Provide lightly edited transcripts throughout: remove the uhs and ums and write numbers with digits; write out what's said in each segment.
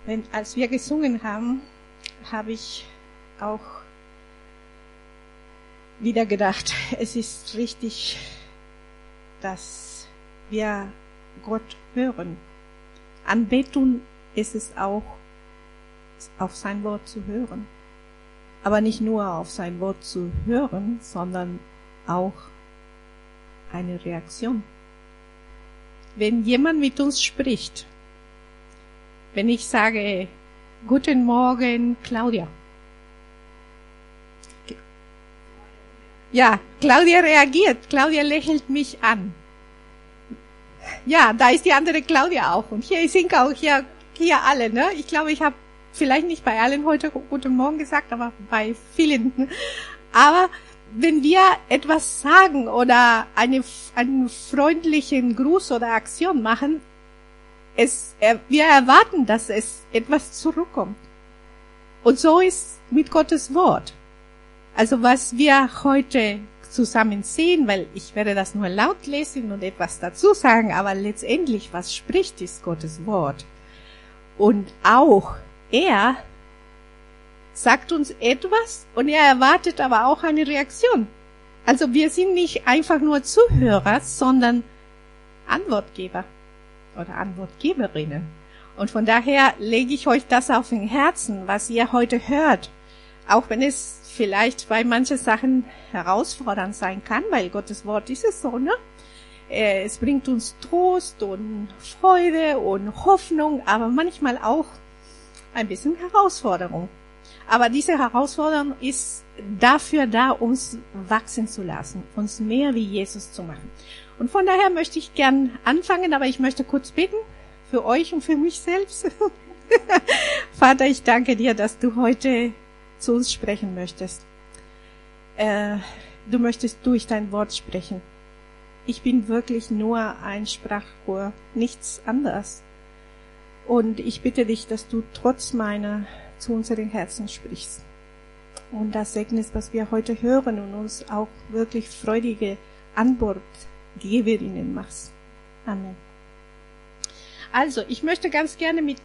Als wir gesungen haben, habe ich auch wieder gedacht, es ist richtig, dass wir Gott hören. Anbetung ist es auch, auf sein Wort zu hören. Aber nicht nur auf sein Wort zu hören, sondern auch eine Reaktion. Wenn jemand mit uns spricht, wenn ich sage, guten Morgen, Claudia. Ja, Claudia reagiert, Claudia lächelt mich an. Ja, da ist die andere Claudia auch. Und hier sind auch hier alle, ne? Ich glaube, ich habe vielleicht nicht bei allen heute guten Morgen gesagt, aber bei vielen. Aber wenn wir etwas sagen oder einen freundlichen Gruß oder Aktion machen, wir erwarten, dass es etwas zurückkommt. Und so ist mit Gottes Wort. Also was wir heute zusammen sehen, weil ich werde das nur laut lesen und etwas dazu sagen, aber letztendlich, was spricht, ist Gottes Wort. Und auch er sagt uns etwas und er erwartet aber auch eine Reaktion. Also wir sind nicht einfach nur Zuhörer, sondern Antwortgeber oder Antwortgeberinnen. Und von daher lege ich euch das auf den Herzen, was ihr heute hört. Auch wenn es vielleicht bei manchen Sachen herausfordernd sein kann, weil Gottes Wort ist es so, ne? Es bringt uns Trost und Freude und Hoffnung, aber manchmal auch ein bisschen Herausforderung. Aber diese Herausforderung ist dafür da, uns wachsen zu lassen, uns mehr wie Jesus zu machen. Und von daher möchte ich gern anfangen, aber ich möchte kurz beten für euch und für mich selbst. Vater, ich danke dir, dass du heute zu uns sprechen möchtest. Du möchtest durch dein Wort sprechen. Ich bin wirklich nur ein Sprachrohr, nichts anderes. Und ich bitte dich, dass du trotz meiner zu unseren Herzen sprichst. Und das segnest, was wir heute hören und uns auch wirklich freudige Antwortgeberinnen machst. Amen. Also, ich möchte ganz gerne mit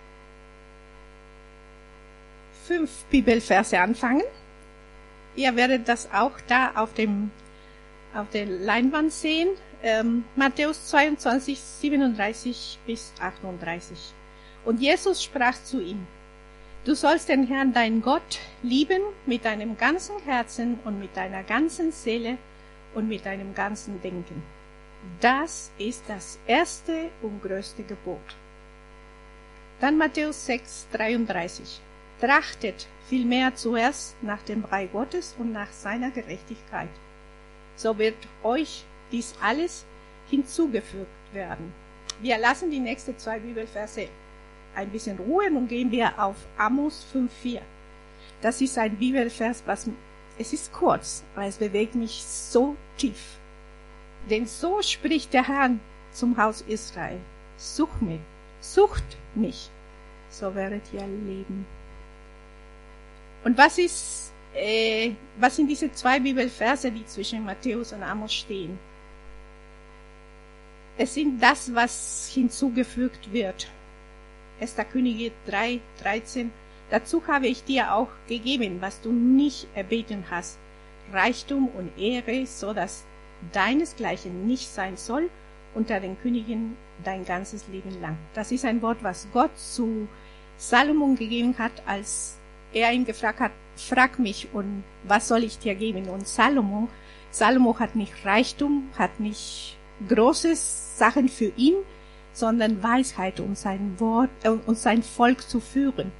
5 Bibelverse anfangen. Ihr werdet das auch da auf der Leinwand sehen. Matthäus 22, 37 bis 38. Und Jesus sprach zu ihm: Du sollst den Herrn, deinen Gott, lieben mit deinem ganzen Herzen und mit deiner ganzen Seele und mit deinem ganzen Denken. Das ist das erste und größte Gebot. Dann Matthäus 6, 33. Trachtet vielmehr zuerst nach dem Reich Gottes und nach seiner Gerechtigkeit. So wird euch dies alles hinzugefügt werden. Wir lassen die nächsten 2 Bibelverse ein bisschen ruhen und gehen wir auf Amos 5,4. Das ist ein Bibelvers, es ist kurz, aber es bewegt mich so tief. Denn so spricht der Herr zum Haus Israel: Sucht mich, so werdet ihr leben. Und was sind diese 2 Bibelverse, die zwischen Matthäus und Amos stehen? Es sind das, was hinzugefügt wird. 1. Könige 3, 13. Dazu habe ich dir auch gegeben, was du nicht erbeten hast, Reichtum und Ehre, so dass deinesgleichen nicht sein soll unter den Königen dein ganzes Leben lang. Das ist ein Wort, was Gott zu Salomon gegeben hat, als er ihn gefragt hat: Frag mich, und was soll ich dir geben? Und Salomo hat nicht Reichtum, hat nicht große Sachen für ihn, sondern Weisheit, um sein Wort und sein Volk zu führen.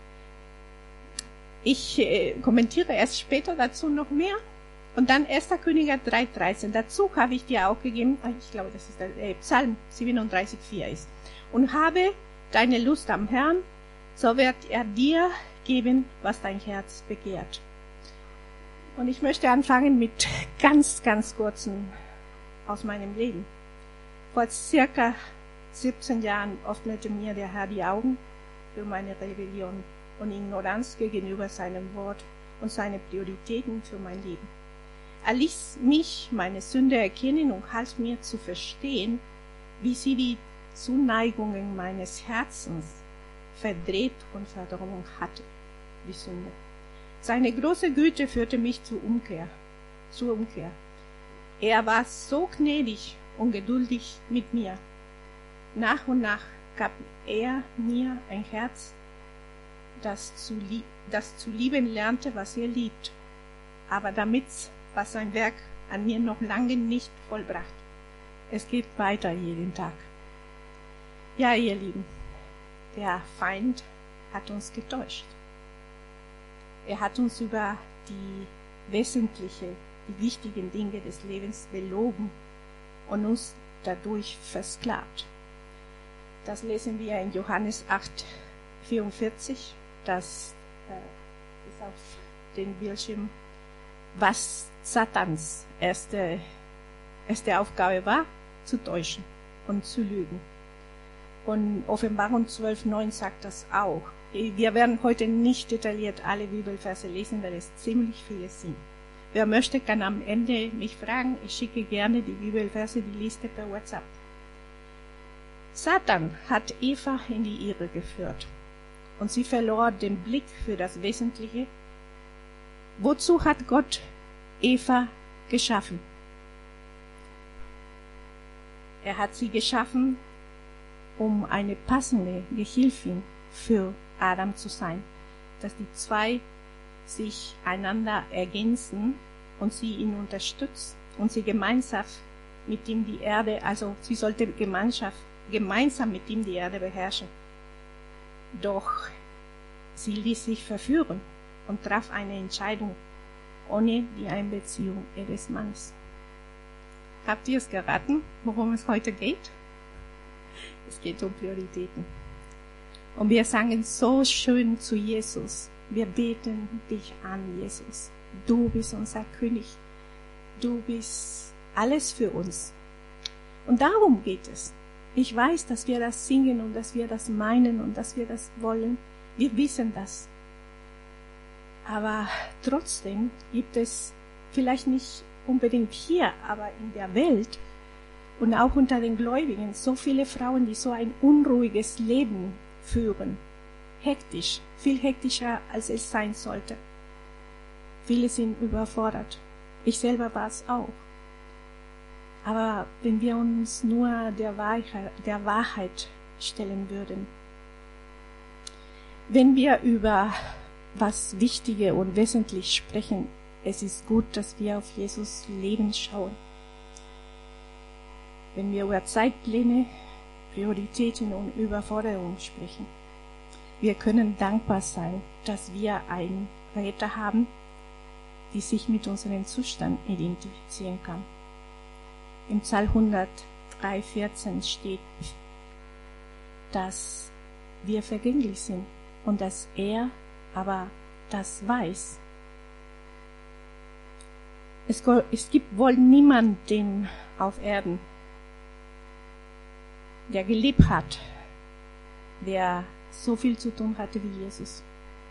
Ich kommentiere erst später dazu noch mehr. Und dann 1. Könige 3,13. Dazu habe ich dir auch gegeben, ich glaube, das ist der Psalm 37,4 ist. Und habe deine Lust am Herrn, so wird er dir geben, was dein Herz begehrt. Und ich möchte anfangen mit ganz, ganz kurzen aus meinem Leben. Vor circa 17 Jahren öffnete mir der Herr die Augen für meine Rebellion und Ignoranz gegenüber seinem Wort und seine Prioritäten für mein Leben. Er ließ mich meine Sünde erkennen und half mir zu verstehen, wie sie die Zuneigungen meines Herzens verdreht und verdrungen hatte, die Sünde. Seine große Güte führte mich zur Umkehr. Er war so gnädig und geduldig mit mir. Nach und nach gab er mir ein Herz, das zu lieben lernte, was er liebt, aber damit war sein Werk an mir noch lange nicht vollbracht. Es geht weiter jeden Tag. Ja, ihr Lieben, der Feind hat uns getäuscht. Er hat uns über die wichtigen Dinge des Lebens belogen und uns dadurch versklavt. Das lesen wir in Johannes 8,44. Das ist auf dem Bildschirm, was Satans erste Aufgabe war, zu täuschen und zu lügen. Und Offenbarung 12,9 sagt das auch. Wir werden heute nicht detailliert alle Bibelverse lesen, weil es ziemlich viele sind. Wer möchte, kann am Ende mich fragen. Ich schicke gerne die Bibelverse, die Liste per WhatsApp. Satan hat Eva in die Irre geführt und sie verlor den Blick für das Wesentliche. Wozu hat Gott Eva geschaffen? Er hat sie geschaffen, um eine passende Gehilfin für Adam zu sein, dass die zwei sich einander ergänzen und sie ihn unterstützt und sie gemeinsam mit ihm die Erde, also sie sollte gemeinsam mit ihm die Erde beherrschen. Doch sie ließ sich verführen und traf eine Entscheidung ohne die Einbeziehung ihres Mannes. Habt ihr es geraten, worum es heute geht? Es geht um Prioritäten. Und wir sagen so schön zu Jesus, wir beten dich an, Jesus. Du bist unser König. Du bist alles für uns. Und darum geht es. Ich weiß, dass wir das singen und dass wir das meinen und dass wir das wollen. Wir wissen das. Aber trotzdem gibt es vielleicht nicht unbedingt hier, aber in der Welt und auch unter den Gläubigen so viele Frauen, die so ein unruhiges Leben führen. Hektisch, viel hektischer, als es sein sollte. Viele sind überfordert. Ich selber war es auch. Aber wenn wir uns nur der Wahrheit stellen würden, wenn wir über was Wichtige und Wesentliche sprechen, es ist gut, dass wir auf Jesus Leben schauen. Wenn wir über Zeitpläne, Prioritäten und Überforderungen sprechen, wir können dankbar sein, dass wir einen Retter haben, die sich mit unserem Zustand identifizieren kann. Im Psalm 103,14 steht, dass wir vergänglich sind und dass er aber das weiß. Es gibt wohl niemanden auf Erden, der gelebt hat, der so viel zu tun hatte wie Jesus.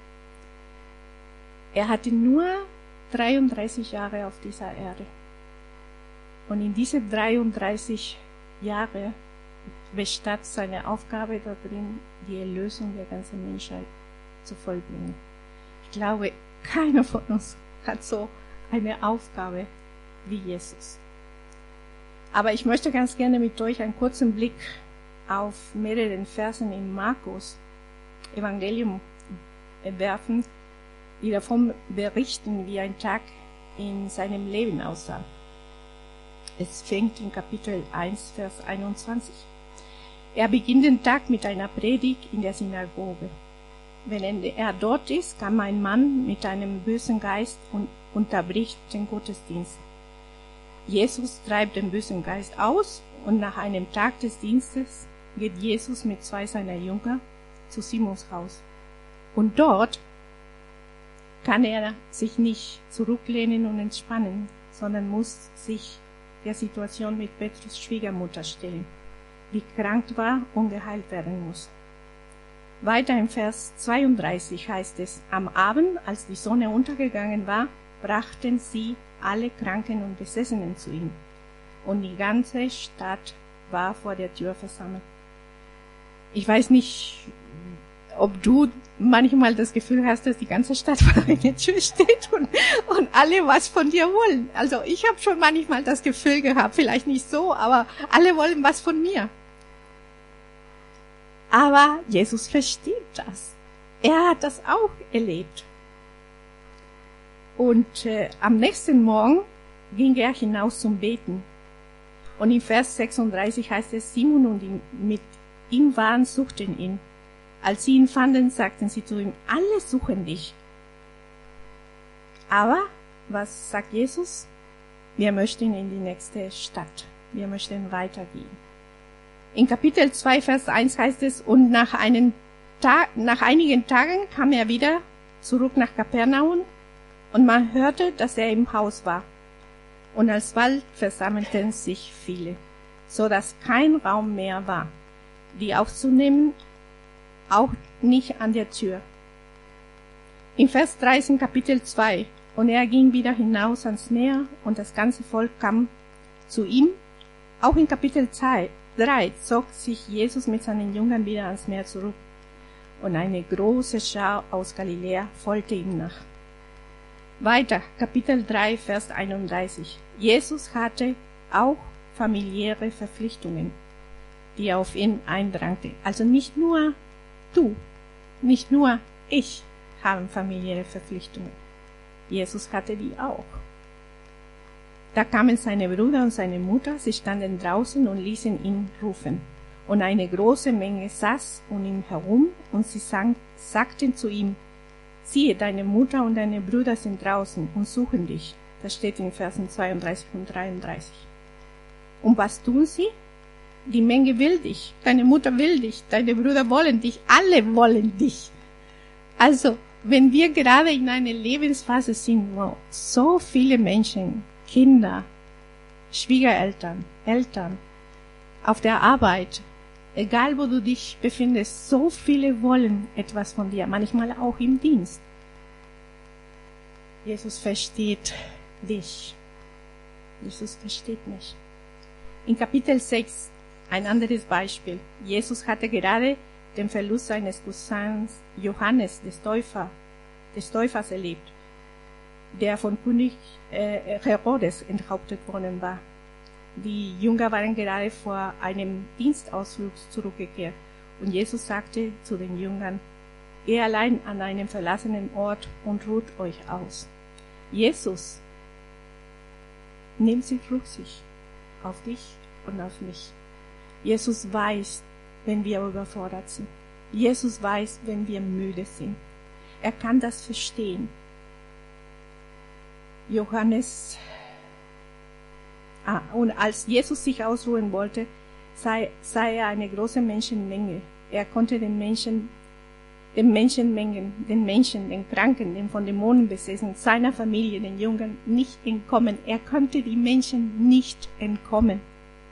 Er hatte nur 33 Jahre auf dieser Erde. Und in diese 33 Jahre bestand seine Aufgabe darin, die Erlösung der ganzen Menschheit zu vollbringen. Ich glaube, keiner von uns hat so eine Aufgabe wie Jesus. Aber ich möchte ganz gerne mit euch einen kurzen Blick auf mehreren Versen in Markus Evangelium werfen, die davon berichten, wie ein Tag in seinem Leben aussah. Es fängt in Kapitel 1, Vers 21. Er beginnt den Tag mit einer Predigt in der Synagoge. Wenn er dort ist, kam ein Mann mit einem bösen Geist und unterbricht den Gottesdienst. Jesus treibt den bösen Geist aus und nach einem Tag des Dienstes geht Jesus mit 2 seiner Jünger zu Simons Haus. Und dort kann er sich nicht zurücklehnen und entspannen, sondern muss sich der Situation mit Petrus Schwiegermutter stellen, die krank war und geheilt werden muss. Weiter im Vers 32 heißt es, am Abend, als die Sonne untergegangen war, brachten sie alle Kranken und Besessenen zu ihm. Und die ganze Stadt war vor der Tür versammelt. Ich weiß nicht, ob du manchmal das Gefühl hast, dass die ganze Stadt vor deiner Tür steht und alle was von dir wollen. Also ich habe schon manchmal das Gefühl gehabt, vielleicht nicht so, aber alle wollen was von mir. Aber Jesus versteht das. Er hat das auch erlebt. Und am nächsten Morgen ging er hinaus zum Beten. Und in Vers 36 heißt es, Simon und die mit ihm waren, suchten ihn. Als sie ihn fanden, sagten sie zu ihm, alle suchen dich. Aber, was sagt Jesus? Wir möchten in die nächste Stadt. Wir möchten weitergehen. In Kapitel 2, Vers 1 heißt es, und nach einigen Tagen kam er wieder zurück nach Kapernaum und man hörte, dass er im Haus war. Und alsbald versammelten sich viele, so dass kein Raum mehr war, die aufzunehmen, auch nicht an der Tür. In Vers 13 Kapitel 2, und er ging wieder hinaus ans Meer und das ganze Volk kam zu ihm. Auch in Kapitel 3 zog sich Jesus mit seinen Jüngern wieder ans Meer zurück und eine große Schar aus Galiläa folgte ihm nach. Weiter, Kapitel 3, Vers 31. Jesus hatte auch familiäre Verpflichtungen, die auf ihn eindrangen. Also nicht nur du, nicht nur ich haben familiäre Verpflichtungen. Jesus hatte die auch. Da kamen seine Brüder und seine Mutter, sie standen draußen und ließen ihn rufen. Und eine große Menge saß um ihn herum und sie sagten zu ihm, siehe, deine Mutter und deine Brüder sind draußen und suchen dich. Das steht in Versen 32 und 33. Und was tun sie? Die Menge will dich, deine Mutter will dich, deine Brüder wollen dich, alle wollen dich. Also, wenn wir gerade in einer Lebensphase sind, wo so viele Menschen, Kinder, Schwiegereltern, Eltern, auf der Arbeit, egal wo du dich befindest, so viele wollen etwas von dir, manchmal auch im Dienst. Jesus versteht dich. Jesus versteht mich. In Kapitel 6, ein anderes Beispiel. Jesus hatte gerade den Verlust seines Cousins Johannes des Täufers erlebt, der von König Herodes enthauptet worden war. Die Jünger waren gerade vor einem Dienstausflug zurückgekehrt und Jesus sagte zu den Jüngern, geht allein an einen verlassenen Ort und ruht euch aus. Jesus nimmt sich Rücksicht auf dich und auf mich. Jesus weiß, wenn wir überfordert sind. Jesus weiß, wenn wir müde sind. Er kann das verstehen. Und als Jesus sich ausruhen wollte, sah er eine große Menschenmenge. Er konnte den Kranken, den von Dämonen besessen, seiner Familie, den Jüngern nicht entkommen. Er konnte die Menschen nicht entkommen.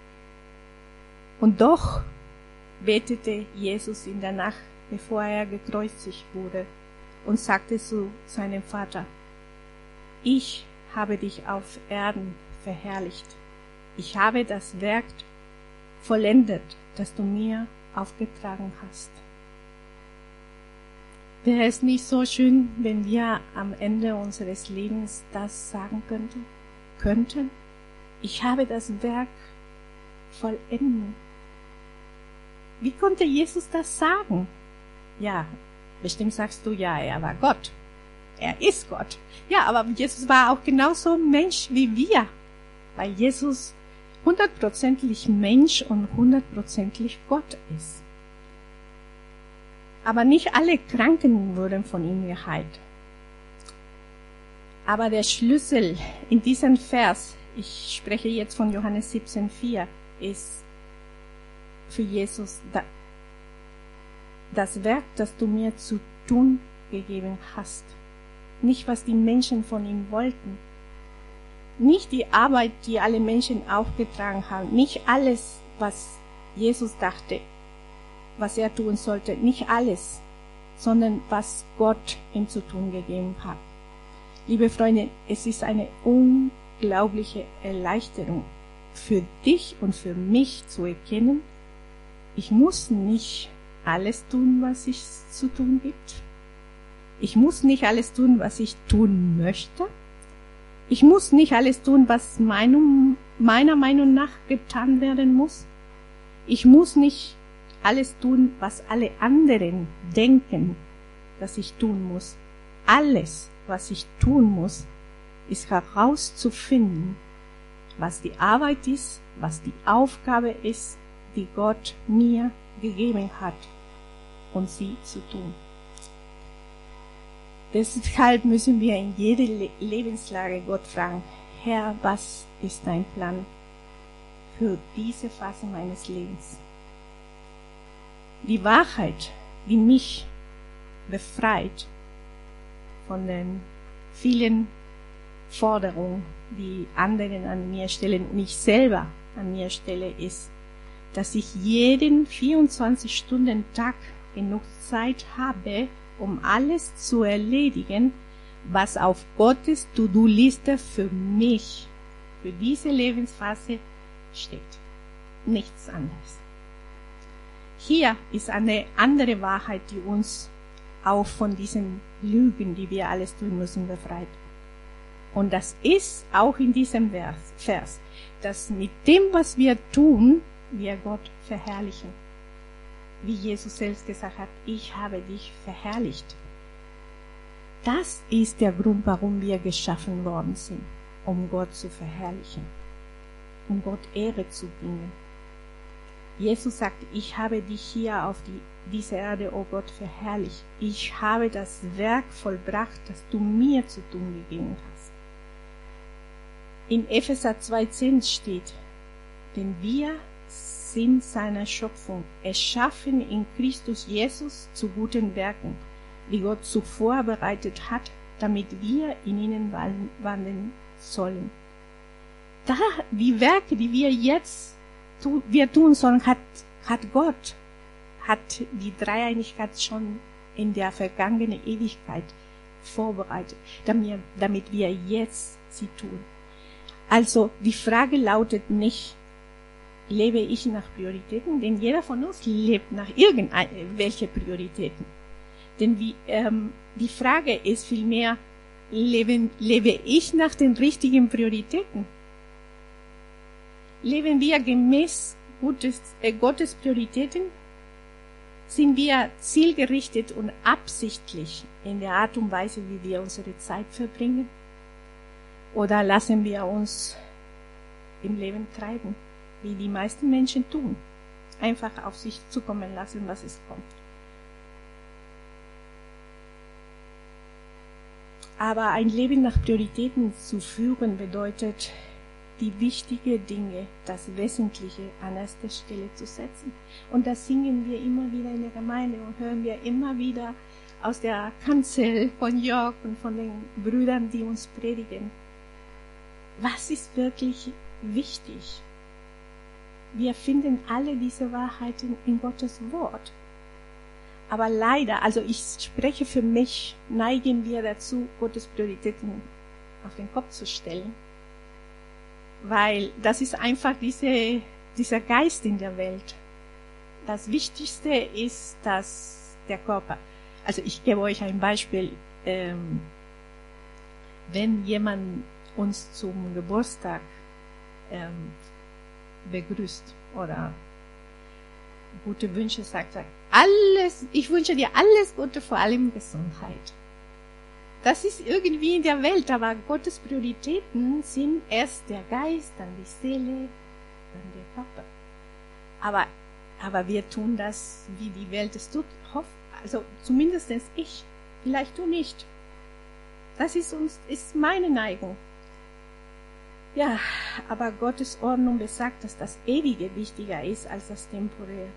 Und doch betete Jesus in der Nacht, bevor er gekreuzigt wurde, und sagte zu seinem Vater, ich habe dich auf Erden verherrlicht. Ich habe das Werk vollendet, das du mir aufgetragen hast. Wäre es nicht so schön, wenn wir am Ende unseres Lebens das sagen könnten? Ich habe das Werk vollendet. Wie konnte Jesus das sagen? Ja, bestimmt sagst du, ja, er war Gott. Er ist Gott. Ja, aber Jesus war auch genauso Mensch wie wir, weil Jesus 100%ig Mensch und 100%ig Gott ist. Aber nicht alle Kranken wurden von ihm geheilt. Aber der Schlüssel in diesem Vers, ich spreche jetzt von Johannes 17,4, ist für Jesus das Werk, das du mir zu tun gegeben hast. Nicht, was die Menschen von ihm wollten. Nicht die Arbeit, die alle Menschen aufgetragen haben. Nicht alles, was Jesus dachte, was er tun sollte. Nicht alles, sondern was Gott ihm zu tun gegeben hat. Liebe Freunde, es ist eine unglaubliche Erleichterung für dich und für mich zu erkennen, ich muss nicht alles tun, was es zu tun gibt. Ich muss nicht alles tun, was ich tun möchte. Ich muss nicht alles tun, was meiner Meinung nach getan werden muss. Ich muss nicht alles tun, was alle anderen denken, dass ich tun muss. Alles, was ich tun muss, ist herauszufinden, was die Arbeit ist, was die Aufgabe ist, die Gott mir gegeben hat, und sie zu tun. Deshalb müssen wir in jeder Lebenslage Gott fragen: Herr, was ist dein Plan für diese Phase meines Lebens? Die Wahrheit, die mich befreit von den vielen Forderungen, die anderen an mir stellen und ich selber an mir stelle, ist, dass ich jeden 24-Stunden-Tag genug Zeit habe, um alles zu erledigen, was auf Gottes To-Do-Liste für mich, für diese Lebensphase steht. Nichts anderes. Hier ist eine andere Wahrheit, die uns auch von diesen Lügen, die wir alles tun müssen, befreit. Und das ist auch in diesem Vers, dass mit dem, was wir tun, wir Gott verherrlichen. Wie Jesus selbst gesagt hat: Ich habe dich verherrlicht. Das ist der Grund, warum wir geschaffen worden sind, um Gott zu verherrlichen, um Gott Ehre zu bringen. Jesus sagt: Ich habe dich hier auf diese Erde, oh Gott, verherrlicht. Ich habe das Werk vollbracht, das du mir zu tun gegeben hast. In Epheser 2,10 steht: Denn wir sind seine Schöpfung, erschaffen in Christus Jesus zu guten Werken, die Gott zuvor bereitet hat, damit wir in ihnen wandeln sollen. Da die Werke, die wir jetzt tun sollen, hat Gott, hat die Dreieinigkeit schon in der vergangenen Ewigkeit vorbereitet, damit wir jetzt sie tun. Also die Frage lautet nicht: Lebe ich nach Prioritäten? Denn jeder von uns lebt nach irgendwelche Prioritäten. Denn die Frage ist vielmehr: lebe ich nach den richtigen Prioritäten? Leben wir gemäß Gottes Prioritäten? Sind wir zielgerichtet und absichtlich in der Art und Weise, wie wir unsere Zeit verbringen? Oder lassen wir uns im Leben treiben, wie die meisten Menschen tun? Einfach auf sich zukommen lassen, was es kommt. Aber ein Leben nach Prioritäten zu führen bedeutet, die wichtigen Dinge, das Wesentliche an erster Stelle zu setzen. Und das singen wir immer wieder in der Gemeinde und hören wir immer wieder aus der Kanzel von Jörg und von den Brüdern, die uns predigen. Was ist wirklich wichtig? Wir finden alle diese Wahrheiten in Gottes Wort. Aber leider, also ich spreche für mich, neigen wir dazu, Gottes Prioritäten auf den Kopf zu stellen. Weil das ist einfach dieser Geist in der Welt. Das Wichtigste ist, dass der Körper, also ich gebe euch ein Beispiel, wenn jemand uns zum Geburtstag begrüßt oder gute Wünsche sagt, ich wünsche dir alles Gute, vor allem Gesundheit. Das ist irgendwie in der Welt, aber Gottes Prioritäten sind erst der Geist, dann die Seele, dann der Körper. Aber wir tun das, wie die Welt es tut, also zumindest ich, vielleicht du nicht. Das ist meine Neigung. Ja, aber Gottes Ordnung besagt, dass das Ewige wichtiger ist als das Temporäre.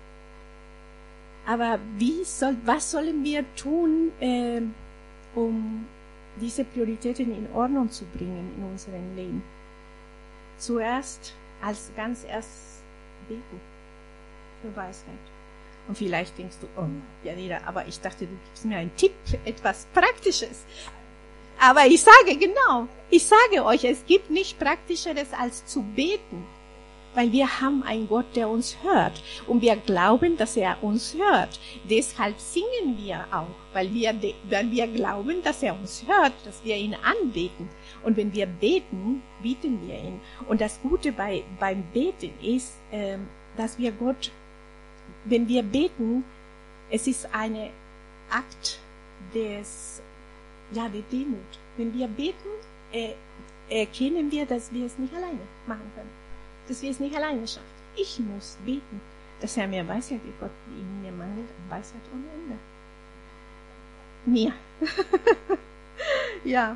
Aber was sollen wir tun, um diese Prioritäten in Ordnung zu bringen in unserem Leben? Zuerst, ganz erst beten für Weisheit. Und vielleicht denkst du, oh, Janina, aber ich dachte, du gibst mir einen Tipp, etwas Praktisches. Aber ich sage euch, es gibt nichts Praktischeres als zu beten. weil wir haben einen Gott, der uns hört. Und wir glauben, dass er uns hört. Deshalb singen wir auch, weil wir glauben, dass er uns hört, dass wir ihn anbeten. Und wenn wir beten, bieten wir ihn. Und das Gute beim Beten ist, dass wir Gott, wenn wir beten, es ist ein Akt der Demut. Wenn wir beten, erkennen wir, dass wir es nicht alleine machen können. Dass wir es nicht alleine schaffen. Ich muss beten, dass er mir Weisheit gibt. Gott, in mir mangelt an Weisheit ohne Ende. Mir. Ja.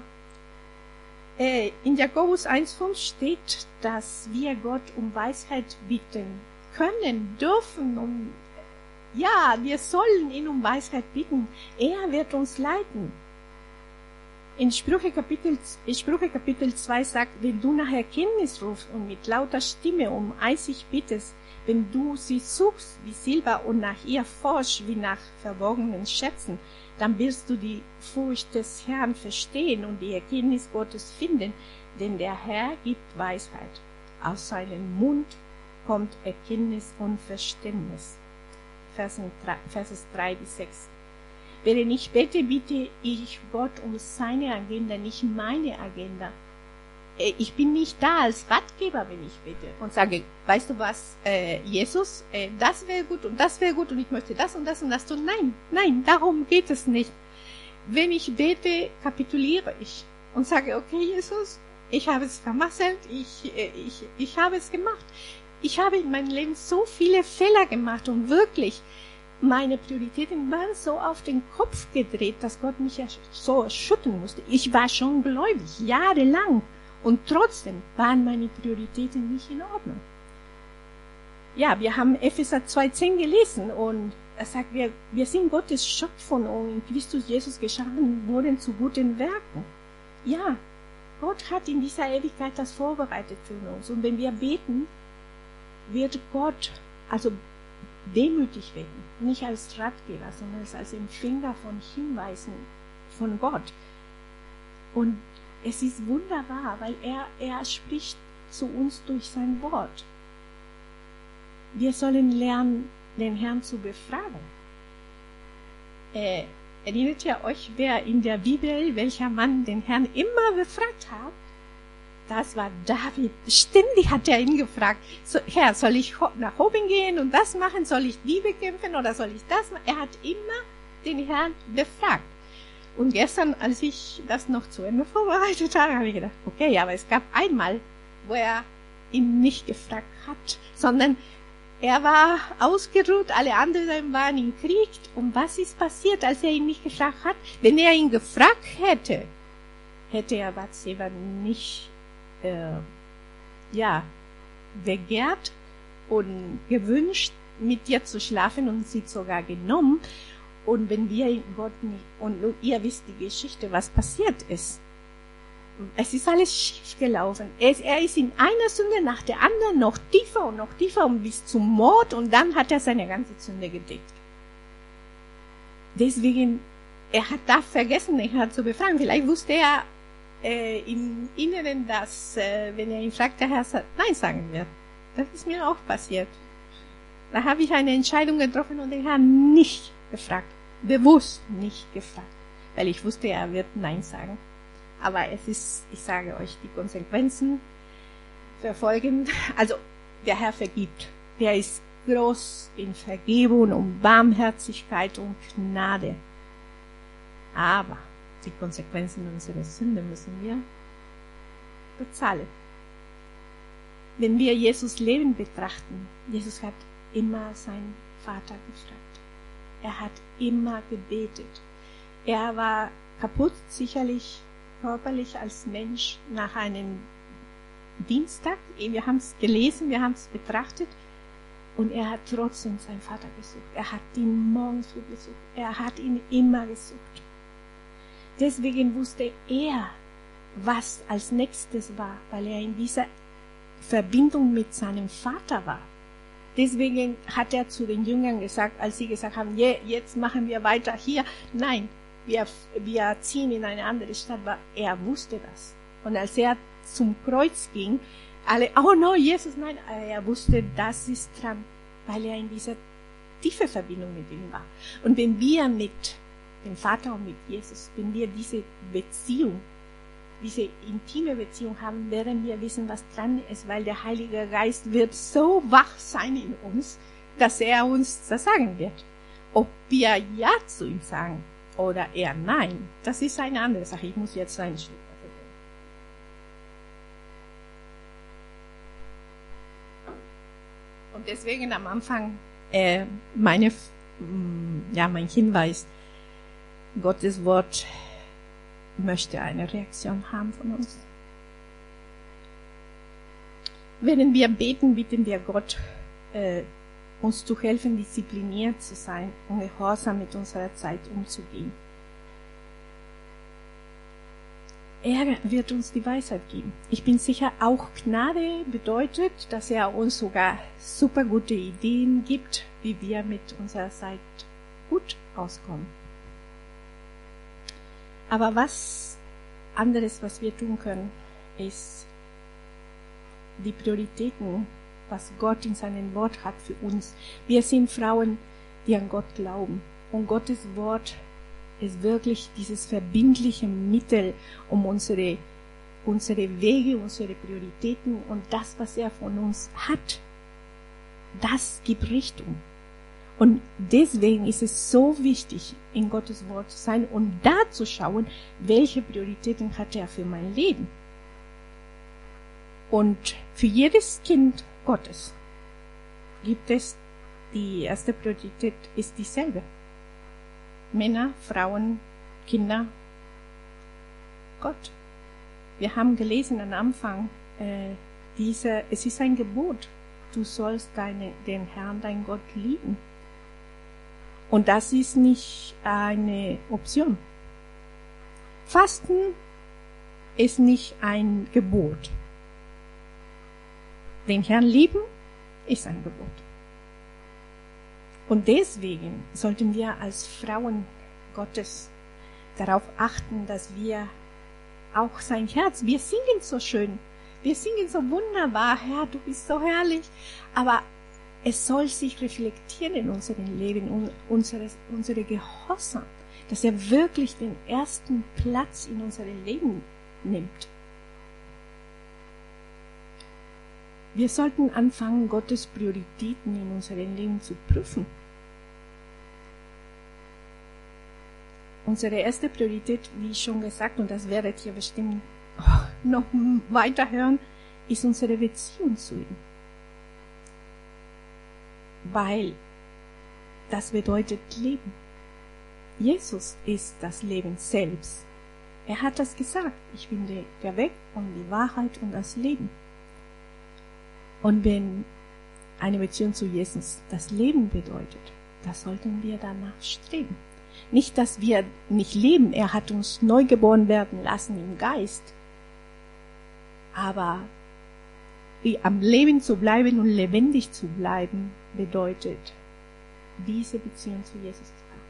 In Jakobus 1,5 steht, dass wir Gott um Weisheit bitten können, dürfen. Und ja, wir sollen ihn um Weisheit bitten. Er wird uns leiten. In Sprüche Kapitel 2 sagt, wenn du nach Erkenntnis rufst und mit lauter Stimme um Einsicht bittest, wenn du sie suchst wie Silber und nach ihr forschst wie nach verborgenen Schätzen, dann wirst du die Furcht des Herrn verstehen und die Erkenntnis Gottes finden, denn der Herr gibt Weisheit. Aus seinem Mund kommt Erkenntnis und Verständnis. Verses 3-6. Während ich bete, bitte ich Gott um seine Agenda, nicht meine Agenda. Ich bin nicht da als Ratgeber, wenn ich bete und sage, weißt du was, Jesus, das wäre gut und ich möchte das und das und das tun. Nein, darum geht es nicht. Wenn ich bete, kapituliere ich und sage, okay, Jesus, ich habe es vermasselt, ich habe es gemacht. Ich habe in meinem Leben so viele Fehler gemacht und wirklich, meine Prioritäten waren so auf den Kopf gedreht, dass Gott mich so erschüttern musste. Ich war schon gläubig, jahrelang. Und trotzdem waren meine Prioritäten nicht in Ordnung. Ja, wir haben Epheser 2,10 gelesen und er sagt, wir sind Gottes Schöpfung und in Christus Jesus geschaffen wurden zu guten Werken. Ja, Gott hat in dieser Ewigkeit das vorbereitet für uns. Und wenn wir beten, wird Gott also demütig werden. Nicht als Ratgeber, sondern als Empfänger von Hinweisen von Gott. Und es ist wunderbar, weil er spricht zu uns durch sein Wort. Wir sollen lernen, den Herrn zu befragen. Erinnert ihr euch, wer in der Bibel, welcher Mann den Herrn immer befragt hat? Das war David. Ständig hat er ihn gefragt, Herr, soll ich nach oben gehen und das machen? Soll ich die bekämpfen oder soll ich das machen? Er hat immer den Herrn befragt. Und gestern, als ich das noch zu Ende vorbereitet habe, habe ich gedacht, okay, aber es gab einmal, wo er ihn nicht gefragt hat, sondern er war ausgeruht, alle anderen waren im Krieg. Und was ist passiert, als er ihn nicht gefragt hat? Wenn er ihn gefragt hätte, hätte er Bathseba nicht begehrt und gewünscht, mit ihr zu schlafen und sie sogar genommen. Und wenn wir Gott nicht, und ihr wisst die Geschichte, was passiert ist. Es ist alles schief gelaufen. Er ist in einer Sünde nach der anderen noch tiefer und bis zum Mord und dann hat er seine ganze Sünde gedeckt. Deswegen, er hat da vergessen, den Herrn zu befragen. Vielleicht wusste er im Inneren, dass, wenn er ihn fragt, der Herr Nein sagen wird. Das ist mir auch passiert. Da habe ich eine Entscheidung getroffen und den Herrn nicht gefragt. Bewusst nicht gefragt. Weil ich wusste, er wird Nein sagen. Aber es ist, ich sage euch, die Konsequenzen verfolgen. Also, der Herr vergibt. Der ist groß in Vergebung und Barmherzigkeit und Gnade. Aber die Konsequenzen unserer Sünde müssen wir bezahlen. Wenn wir Jesus Leben betrachten, Jesus hat immer seinen Vater gefragt. Er hat immer gebetet. Er war kaputt, sicherlich körperlich als Mensch nach einem Dienstag. Wir haben es gelesen, wir haben es betrachtet. Und er hat trotzdem seinen Vater gesucht. Er hat ihn morgens früh gesucht. Er hat ihn immer gesucht. Deswegen wusste er, was als nächstes war, weil er in dieser Verbindung mit seinem Vater war. Deswegen hat er zu den Jüngern gesagt, als sie gesagt haben, jetzt machen wir weiter hier. Nein, wir ziehen in eine andere Stadt. Er wusste das. Und als er zum Kreuz ging, alle, oh no, Jesus, nein, er wusste, das ist dran, weil er in dieser tiefe Verbindung mit ihm war. Und wenn wir mit dem Vater und mit Jesus, wenn wir diese Beziehung, diese intime Beziehung haben, werden wir wissen, was dran ist, weil der Heilige Geist wird so wach sein in uns, dass er uns das sagen wird. Ob wir Ja zu ihm sagen oder eher Nein, das ist eine andere Sache. Ich muss jetzt einen Schritt dafür gehen. Und deswegen am Anfang mein Hinweis, Gottes Wort möchte eine Reaktion haben von uns. Wenn wir beten, bitten wir Gott, uns zu helfen, diszipliniert zu sein und gehorsam mit unserer Zeit umzugehen. Er wird uns die Weisheit geben. Ich bin sicher, auch Gnade bedeutet, dass er uns sogar super gute Ideen gibt, wie wir mit unserer Zeit gut auskommen. Aber was anderes, was wir tun können, ist die Prioritäten, was Gott in seinem Wort hat für uns. Wir sind Frauen, die an Gott glauben. Und Gottes Wort ist wirklich dieses verbindliche Mittel, um unsere Wege, unsere Prioritäten und das, was er von uns hat, das gibt Richtung. Und deswegen ist es so wichtig, in Gottes Wort zu sein und da zu schauen, welche Prioritäten hat er für mein Leben. Und für jedes Kind Gottes gibt es, die erste Priorität ist dieselbe. Männer, Frauen, Kinder, Gott. Wir haben gelesen am Anfang, es ist ein Gebot. Du sollst den Herrn, dein Gott, lieben. Und das ist nicht eine Option. Fasten ist nicht ein Gebot. Den Herrn lieben ist ein Gebot. Und deswegen sollten wir als Frauen Gottes darauf achten, dass wir auch sein Herz, wir singen so schön, wir singen so wunderbar, Herr, du bist so herrlich, aber es soll sich reflektieren in unserem Leben und unsere Gehorsam, dass er wirklich den ersten Platz in unserem Leben nimmt. Wir sollten anfangen, Gottes Prioritäten in unserem Leben zu prüfen. Unsere erste Priorität, wie schon gesagt, und das werdet ihr bestimmt noch weiter hören, ist unsere Beziehung zu ihm. Weil das bedeutet Leben. Jesus ist das Leben selbst. Er hat das gesagt. Ich bin der Weg und die Wahrheit und das Leben. Und wenn eine Beziehung zu Jesus das Leben bedeutet, da sollten wir danach streben. Nicht, dass wir nicht leben. Er hat uns neu geboren werden lassen im Geist. Aber am Leben zu bleiben und lebendig zu bleiben, bedeutet, diese Beziehung zu Jesus zu haben.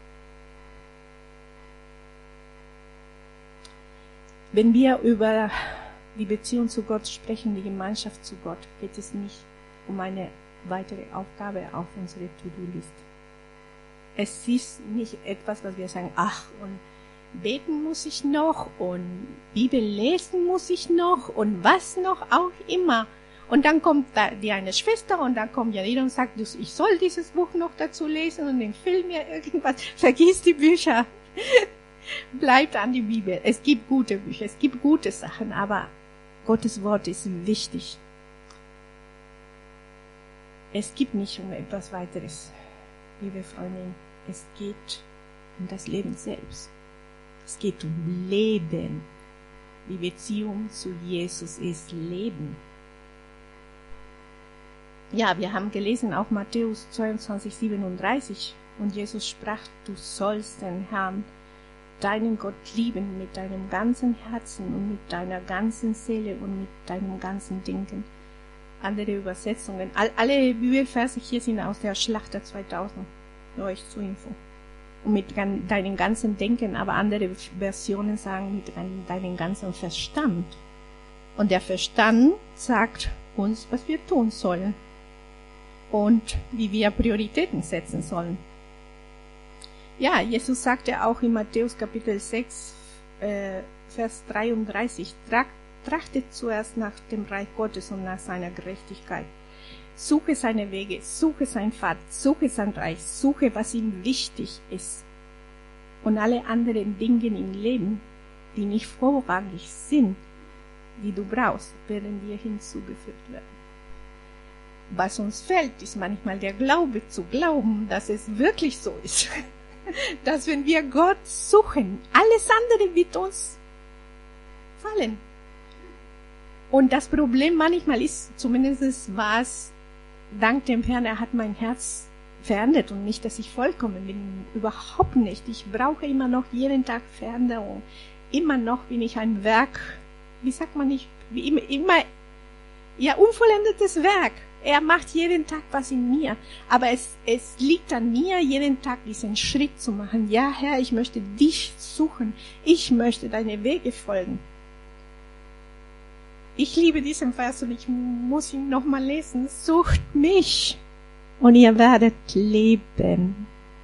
Wenn wir über die Beziehung zu Gott sprechen, die Gemeinschaft zu Gott, geht es nicht um eine weitere Aufgabe auf unsere To-Do-Liste. Es ist nicht etwas, was wir sagen, ach, und beten muss ich noch und Bibel lesen muss ich noch und was noch auch immer. Und dann kommt da die eine Schwester und dann kommt ja jeder und sagt, ich soll dieses Buch noch dazu lesen und empfehle mir irgendwas. Vergiss die Bücher. Bleibt an die Bibel. Es gibt gute Bücher, es gibt gute Sachen, aber Gottes Wort ist wichtig. Es gibt nicht um etwas weiteres, liebe Freundin. Es geht um das Leben selbst. Es geht um Leben. Die Beziehung zu Jesus ist Leben. Ja, wir haben gelesen auch Matthäus 22,37 und Jesus sprach, du sollst den Herrn, deinen Gott lieben mit deinem ganzen Herzen und mit deiner ganzen Seele und mit deinem ganzen Denken. Andere Übersetzungen. Alle Bibelverse hier sind aus der Schlachter 2000. Nur euch zur Info. Und mit deinem ganzen Denken, aber andere Versionen sagen mit deinem ganzen Verstand. Und der Verstand sagt uns, was wir tun sollen und wie wir Prioritäten setzen sollen. Ja, Jesus sagte auch in Matthäus Kapitel 6, Vers 33, trachtet zuerst nach dem Reich Gottes und nach seiner Gerechtigkeit. Suche seine Wege, suche sein Pfad, suche sein Reich, suche, was ihm wichtig ist. Und alle anderen Dinge im Leben, die nicht vorrangig sind, die du brauchst, werden dir hinzugefügt werden. Was uns fehlt, ist manchmal der Glaube zu glauben, dass es wirklich so ist. Dass wenn wir Gott suchen, alles andere wird uns fallen. Und das Problem manchmal ist, zumindest war es dank dem Herrn, er hat mein Herz verändert und nicht, dass ich vollkommen bin, überhaupt nicht. Ich brauche immer noch jeden Tag Veränderung. Immer noch bin ich ein Werk, wie sagt man nicht, wie immer, ja, unvollendetes Werk. Er macht jeden Tag was in mir. Aber es liegt an mir, jeden Tag diesen Schritt zu machen. Ja, Herr, ich möchte dich suchen. Ich möchte deine Wege folgen. Ich liebe diesen Vers und ich muss ihn nochmal lesen. Sucht mich und ihr werdet leben.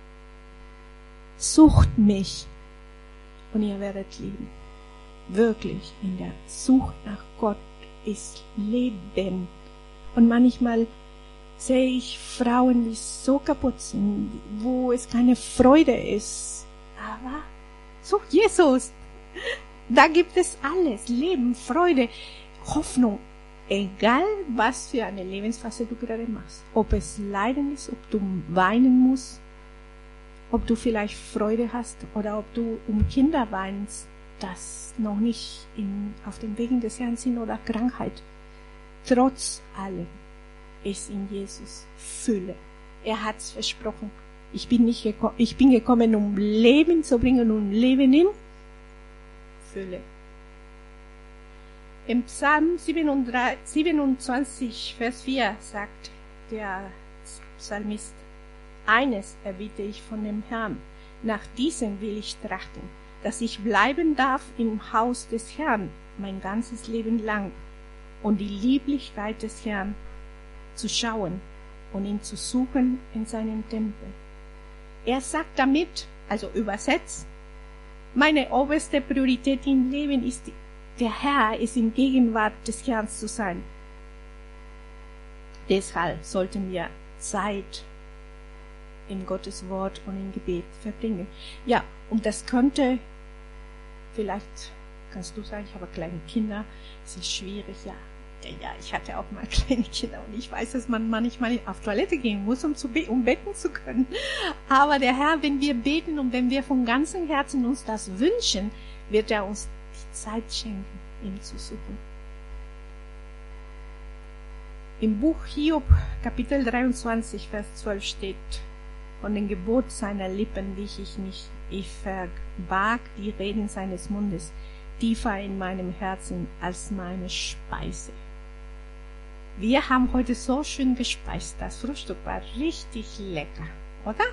Sucht mich und ihr werdet leben. Wirklich, in der Sucht nach Gott ist Leben. Und manchmal sehe ich Frauen, die so kaputt sind, wo es keine Freude ist. Aber sucht Jesus. Da gibt es alles. Leben, Freude, Hoffnung. Egal, was für eine Lebensphase du gerade machst. Ob es Leiden ist, ob du weinen musst, ob du vielleicht Freude hast oder ob du um Kinder weinst, das noch nicht auf den Wegen des Herrn sind oder Krankheit. Trotz allem ist in Jesus Fülle. Er hat's versprochen. Ich bin gekommen, um Leben zu bringen und Leben in Fülle. Im Psalm 27, Vers 4 sagt der Psalmist, eines erbitte ich von dem Herrn, nach diesem will ich trachten, dass ich bleiben darf im Haus des Herrn mein ganzes Leben lang und die Lieblichkeit des Herrn zu schauen und ihn zu suchen in seinem Tempel. Er sagt damit, also übersetzt, meine oberste Priorität im Leben ist, der Herr ist in Gegenwart des Herrn zu sein. Deshalb sollten wir Zeit im Gottes Wort und im Gebet verbringen. Ja, und das könnte, vielleicht kannst du sagen, ich habe kleine Kinder, es ist schwierig, ja, ich hatte auch mal kleine Kinder und ich weiß, dass man manchmal auf Toilette gehen muss, um beten zu können. Aber der Herr, wenn wir beten und wenn wir von ganzem Herzen uns das wünschen, wird er uns die Zeit schenken, ihn zu suchen. Im Buch Hiob, Kapitel 23, Vers 12 steht, von dem Gebot seiner Lippen wich ich nicht, ich verbarg die Reden seines Mundes, tiefer in meinem Herzen als meine Speise. Wir haben heute so schön gespeist, das Frühstück war richtig lecker, oder?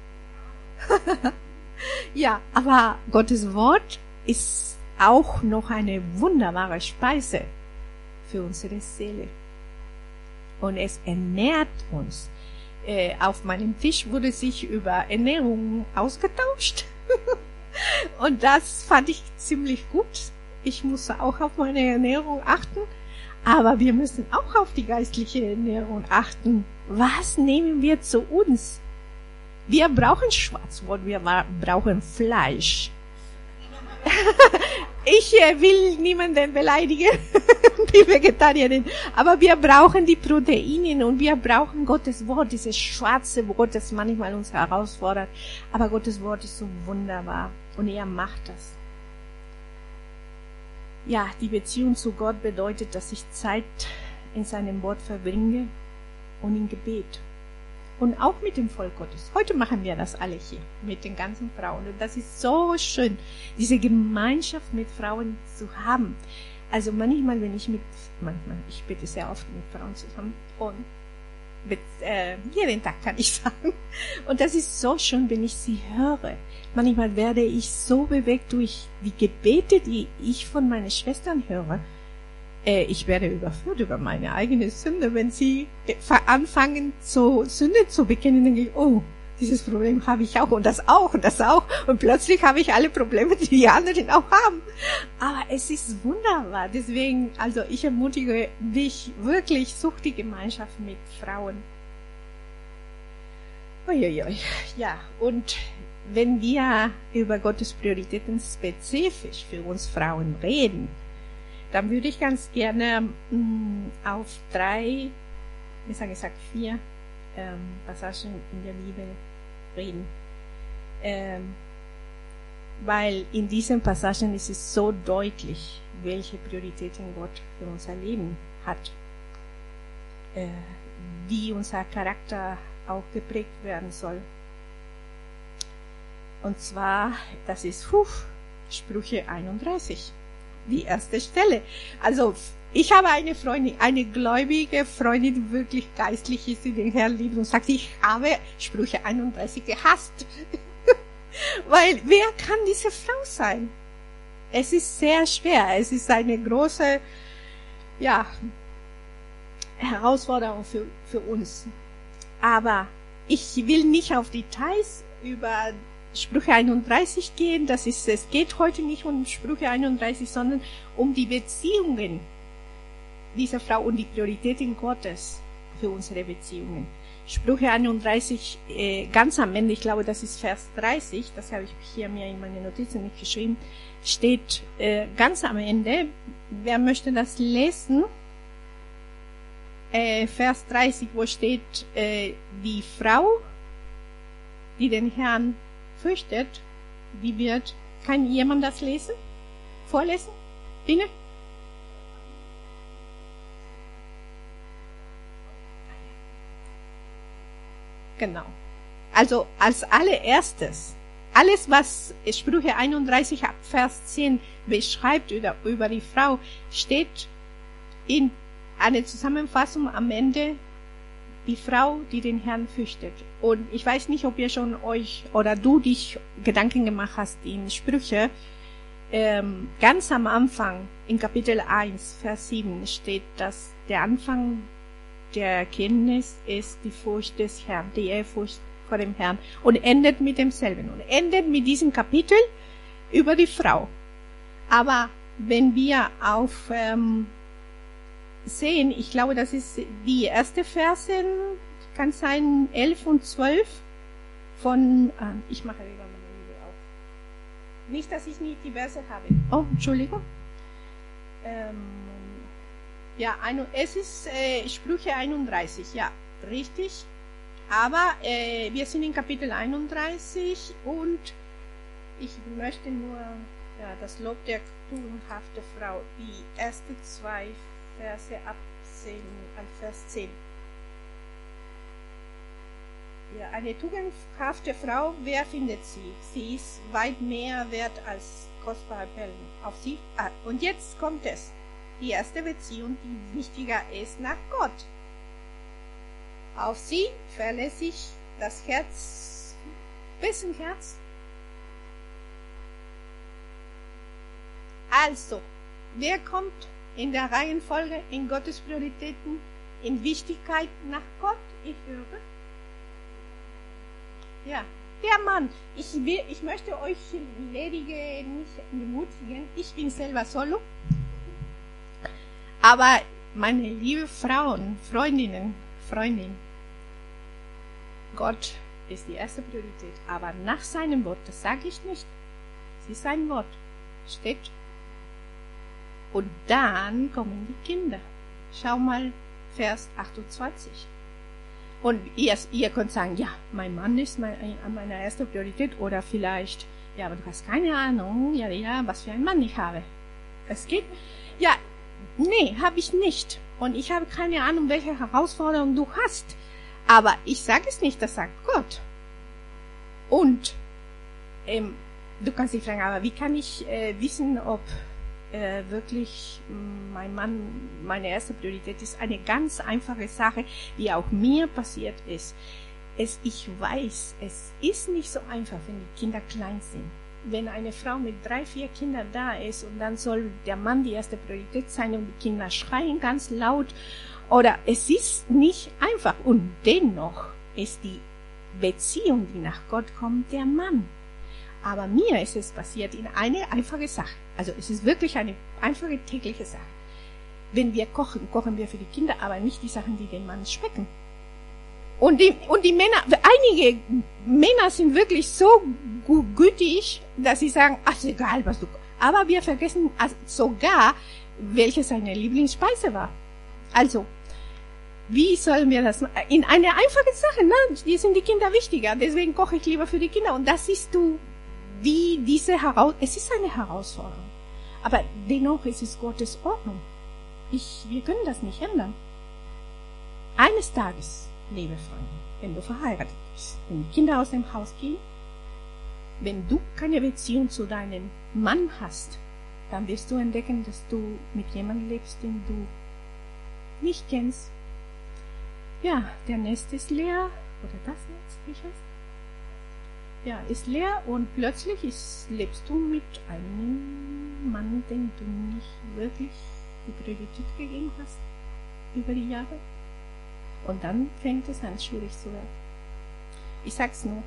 Ja, aber Gottes Wort ist auch noch eine wunderbare Speise für unsere Seele. Und es ernährt uns. Auf meinem Tisch wurde sich über Ernährung ausgetauscht. Und das fand ich ziemlich gut. Ich musste auch auf meine Ernährung achten. Aber wir müssen auch auf die geistliche Ernährung achten. Was nehmen wir zu uns? Wir brauchen Schwarzbrot, wir brauchen Fleisch. Ich will niemanden beleidigen, die Vegetarierin, aber wir brauchen die Proteine und wir brauchen Gottes Wort, dieses schwarze Wort, das manchmal uns herausfordert. Aber Gottes Wort ist so wunderbar und er macht das. Ja, die Beziehung zu Gott bedeutet, dass ich Zeit in seinem Wort verbringe und im Gebet. Und auch mit dem Volk Gottes. Heute machen wir das alle hier, mit den ganzen Frauen. Und das ist so schön, diese Gemeinschaft mit Frauen zu haben. Also manchmal, ich bete sehr oft mit Frauen zusammen. Und jeden Tag kann ich sagen. Und das ist so schön, wenn ich sie höre. Manchmal werde ich so bewegt durch die Gebete, die ich von meinen Schwestern höre. ich werde überführt über meine eigene Sünde. Wenn sie anfangen, Sünde zu bekennen, denke ich, oh, dieses Problem habe ich auch und das auch und das auch. Und plötzlich habe ich alle Probleme, die die anderen auch haben. Aber es ist wunderbar. Deswegen, also ich ermutige dich wirklich, such die Gemeinschaft mit Frauen. Uiuiui. Ja, und wenn wir über Gottes Prioritäten spezifisch für uns Frauen reden, dann würde ich ganz gerne auf 3, besser gesagt 4 Passagen in der Bibel reden. Weil in diesen Passagen ist es so deutlich, welche Prioritäten Gott für unser Leben hat. Wie unser Charakter auch geprägt werden soll. Und zwar, das ist Sprüche 31. Die erste Stelle. Also, ich habe eine Freundin, eine gläubige Freundin, die wirklich geistlich ist, die den Herrn liebt und sagt, ich habe Sprüche 31 gehasst. Weil, wer kann diese Frau sein? Es ist sehr schwer. Es ist eine große, Herausforderung für uns. Aber ich will nicht auf Details über Sprüche 31 gehen. Es geht heute nicht um Sprüche 31, sondern um die Beziehungen dieser Frau und die Prioritäten Gottes für unsere Beziehungen. Sprüche 31, ganz am Ende, ich glaube, das ist Vers 30, das habe ich hier mir in meine Notizen nicht geschrieben, steht ganz am Ende. Wer möchte das lesen? Vers 30, wo steht, die Frau, die den Herrn fürchtet, kann jemand das lesen? Vorlesen? Bitte? Genau. Also, als allererstes, alles, was Sprüche 31 ab Vers 10 beschreibt über die Frau, steht in eine Zusammenfassung am Ende, die Frau, die den Herrn fürchtet. Und ich weiß nicht, ob ihr schon euch oder du dich Gedanken gemacht hast in Sprüche. Ganz am Anfang, in Kapitel 1, Vers 7, steht, dass der Anfang der Erkenntnis ist die Furcht des Herrn, die Ehrfurcht vor dem Herrn. Und endet mit demselben. Und endet mit diesem Kapitel über die Frau. Aber wenn wir auf sehen, ich glaube, das ist die erste Verse, kann sein 11 und 12 von, ich mache lieber meine Bibel auf. Nicht, dass ich nicht die Verse habe. Oh, Entschuldigung. Es ist Sprüche 31, ja, richtig. Aber wir sind in Kapitel 31 und ich möchte nur das Lob der tugendhaften Frau, die ersten 2 Verse ab 10, an Vers 10. Ja, eine tugendhafte Frau, wer findet sie? Sie ist weit mehr wert als kostbare Perlen. Auf sie, und jetzt kommt es. Die erste Beziehung, die wichtiger ist nach Gott. Auf sie verlässt sich das Herz. Wessen Herz? Also, wer kommt in der Reihenfolge, in Gottes Prioritäten, in Wichtigkeit nach Gott? Ich höre. Ja, der Mann. Ich möchte euch ledige nicht ermutigen. Ich bin selber solo. Aber meine liebe Frauen, Freundinnen, Gott ist die erste Priorität. Aber nach seinem Wort, das sage ich nicht. Es ist sein Wort. Steht. Und dann kommen die Kinder. Schau mal, Vers 28. Und ihr könnt sagen, ja, mein Mann ist meine erste Priorität. Oder vielleicht, ja, aber du hast keine Ahnung, was für einen Mann ich habe. Es geht, ja, nee, habe ich nicht. Und ich habe keine Ahnung, welche Herausforderungen du hast. Aber ich sage es nicht, das sagt Gott. Und du kannst dich fragen, aber wie kann ich wissen, ob wirklich mein Mann meine erste Priorität ist? Eine ganz einfache Sache, die auch mir passiert ist. Ich weiß, es ist nicht so einfach, wenn die Kinder klein sind. wenn eine Frau mit 3, 4 Kindern da ist und dann soll der Mann die erste Priorität sein und die Kinder schreien ganz laut. Oder es ist nicht einfach. Und dennoch ist die Beziehung, die nach Gott kommt, der Mann. Aber mir ist es passiert in eine einfache Sache. Also es ist wirklich eine einfache tägliche Sache. Wenn wir kochen, kochen wir für die Kinder, aber nicht die Sachen, die dem Mann schmecken. Und die Männer, einige Männer sind wirklich so gütig, dass sie sagen, ach, ist egal, was du kochst. Aber wir vergessen sogar, welche seine Lieblingsspeise war. Also, wie sollen wir das machen? In eine einfache Sache, ne? Die sind die Kinder wichtiger, deswegen koche ich lieber für die Kinder. Und das siehst du, wie es ist eine Herausforderung. Aber dennoch ist es Gottes Ordnung. Wir können das nicht ändern. Eines Tages, liebe Freunde, wenn du verheiratet bist, wenn die Kinder aus dem Haus gehen, wenn du keine Beziehung zu deinem Mann hast, dann wirst du entdecken, dass du mit jemandem lebst, den du nicht kennst. Ja, der Nest ist leer, oder das Nest, wie heißt? Ja, ist leer und plötzlich lebst du mit einem Mann, den du nicht wirklich die Priorität gegeben hast über die Jahre. Und dann fängt es an, schwierig zu werden. Ich sag's nur.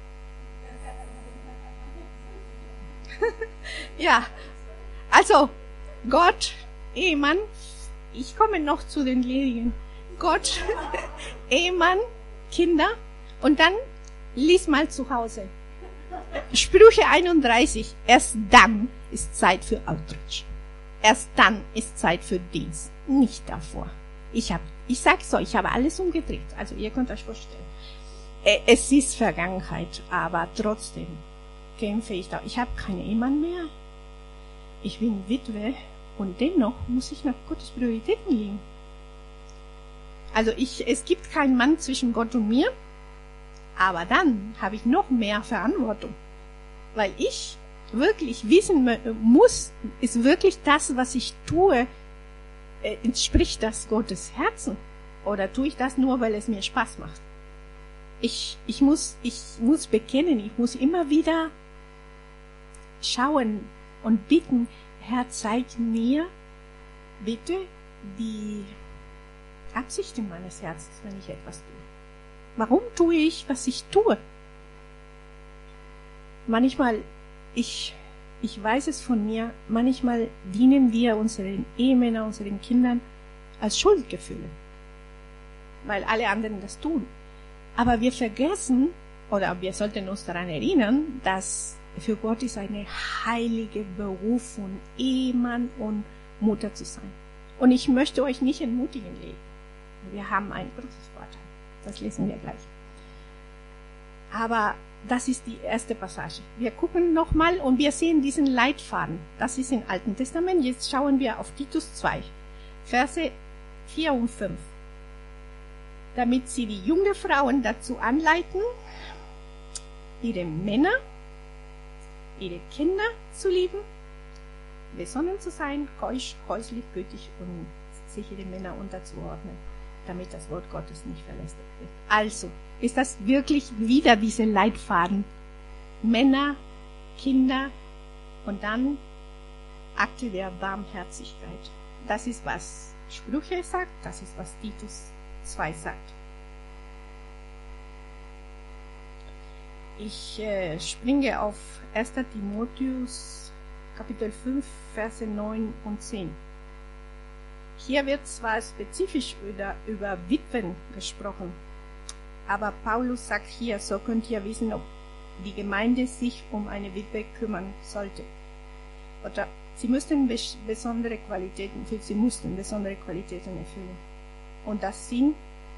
Ja, also Gott, Ehemann, ich komme noch zu den Ledigen. Gott, Ehemann, Kinder und dann lies mal zu Hause. Sprüche 31. Erst dann ist Zeit für Outreach. Erst dann ist Zeit für Dienst. Nicht davor. Ich sag's euch, ich habe alles umgedreht. Also ihr könnt euch vorstellen. Es ist Vergangenheit, aber trotzdem kämpfe ich da. Ich habe keinen Ehemann mehr. Ich bin Witwe und dennoch muss ich nach Gottes Prioritäten leben. Also es gibt keinen Mann zwischen Gott und mir, aber dann habe ich noch mehr Verantwortung, weil ich wirklich wissen muss, ist wirklich das, was ich tue, entspricht das Gottes Herzen oder tue ich das nur, weil es mir Spaß macht? Ich muss bekennen, ich muss immer wieder schauen und bitten, Herr, zeig mir bitte die Absichten meines Herzens, wenn ich etwas tue. Warum tue ich, was ich tue? Manchmal, ich weiß es von mir, manchmal dienen wir unseren Ehemännern, unseren Kindern als Schuldgefühle, weil alle anderen das tun. Aber wir vergessen, oder wir sollten uns daran erinnern, dass für Gott ist eine heilige Berufung, Ehemann und Mutter zu sein. Und ich möchte euch nicht entmutigen, Leben. Wir haben ein großes Vorteil. Das lesen wir gleich. Aber das ist die erste Passage. Wir gucken nochmal und wir sehen diesen Leitfaden. Das ist im Alten Testament. Jetzt schauen wir auf Titus 2, Verse 4 und 5. Damit sie die jungen Frauen dazu anleiten, ihre Männer, ihre Kinder zu lieben, besonnen zu sein, keusch, häuslich, gütig und sich ihren Männern unterzuordnen, damit das Wort Gottes nicht verlästert wird. Also ist das wirklich wieder diese Leitfaden. Männer, Kinder und dann Akte der Barmherzigkeit. Das ist, was Sprüche sagt, das ist, was Titus 2 sagt. Ich springe auf 1. Timotheus Kapitel 5, Verse 9 und 10. Hier wird zwar spezifisch über Witwen gesprochen, aber Paulus sagt hier, so könnt ihr wissen, ob die Gemeinde sich um eine Witwe kümmern sollte. Oder sie mussten besondere Qualitäten erfüllen. Und das sind,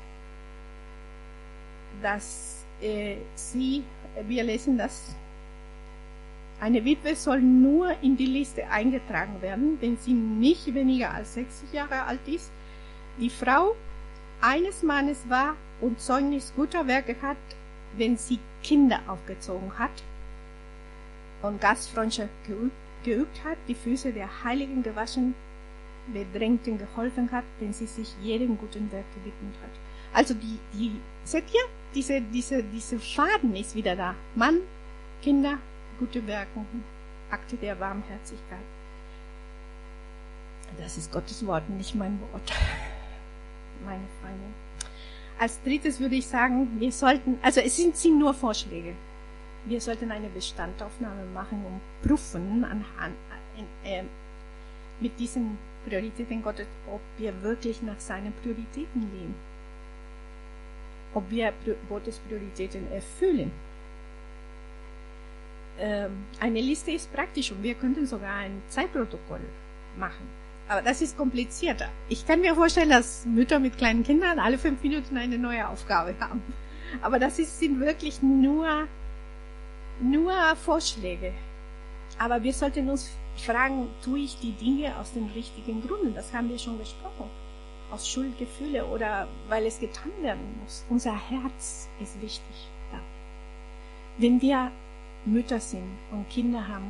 dass wir lesen das, eine Witwe soll nur in die Liste eingetragen werden, wenn sie nicht weniger als 60 Jahre alt ist, die Frau eines Mannes war und Zeugnis guter Werke hat, wenn sie Kinder aufgezogen hat und Gastfreundschaft geübt hat, die Füße der Heiligen gewaschen, Bedrängten geholfen hat, wenn sie sich jedem guten Werk gewidmet hat. Also seht ihr, diese Faden ist wieder da. Mann, Kinder, gute Werke, Akte der Barmherzigkeit. Das ist Gottes Wort, nicht mein Wort, meine Freunde. Als drittes würde ich sagen, wir sollten, also es sind nur Vorschläge. Wir sollten eine Bestandaufnahme machen und prüfen mit diesen Prioritäten Gottes, ob wir wirklich nach seinen Prioritäten leben. Ob wir Gottes Prioritäten erfüllen. Eine Liste ist praktisch und wir könnten sogar ein Zeitprotokoll machen. Aber das ist komplizierter. Ich kann mir vorstellen, dass Mütter mit kleinen Kindern alle 5 Minuten eine neue Aufgabe haben. Aber das sind wirklich nur Vorschläge. Aber wir sollten uns fragen, tue ich die Dinge aus den richtigen Gründen? Das haben wir schon besprochen. Aus Schuldgefühle oder weil es getan werden muss. Unser Herz ist wichtig. Ja. Wenn wir Mütter sind und Kinder haben,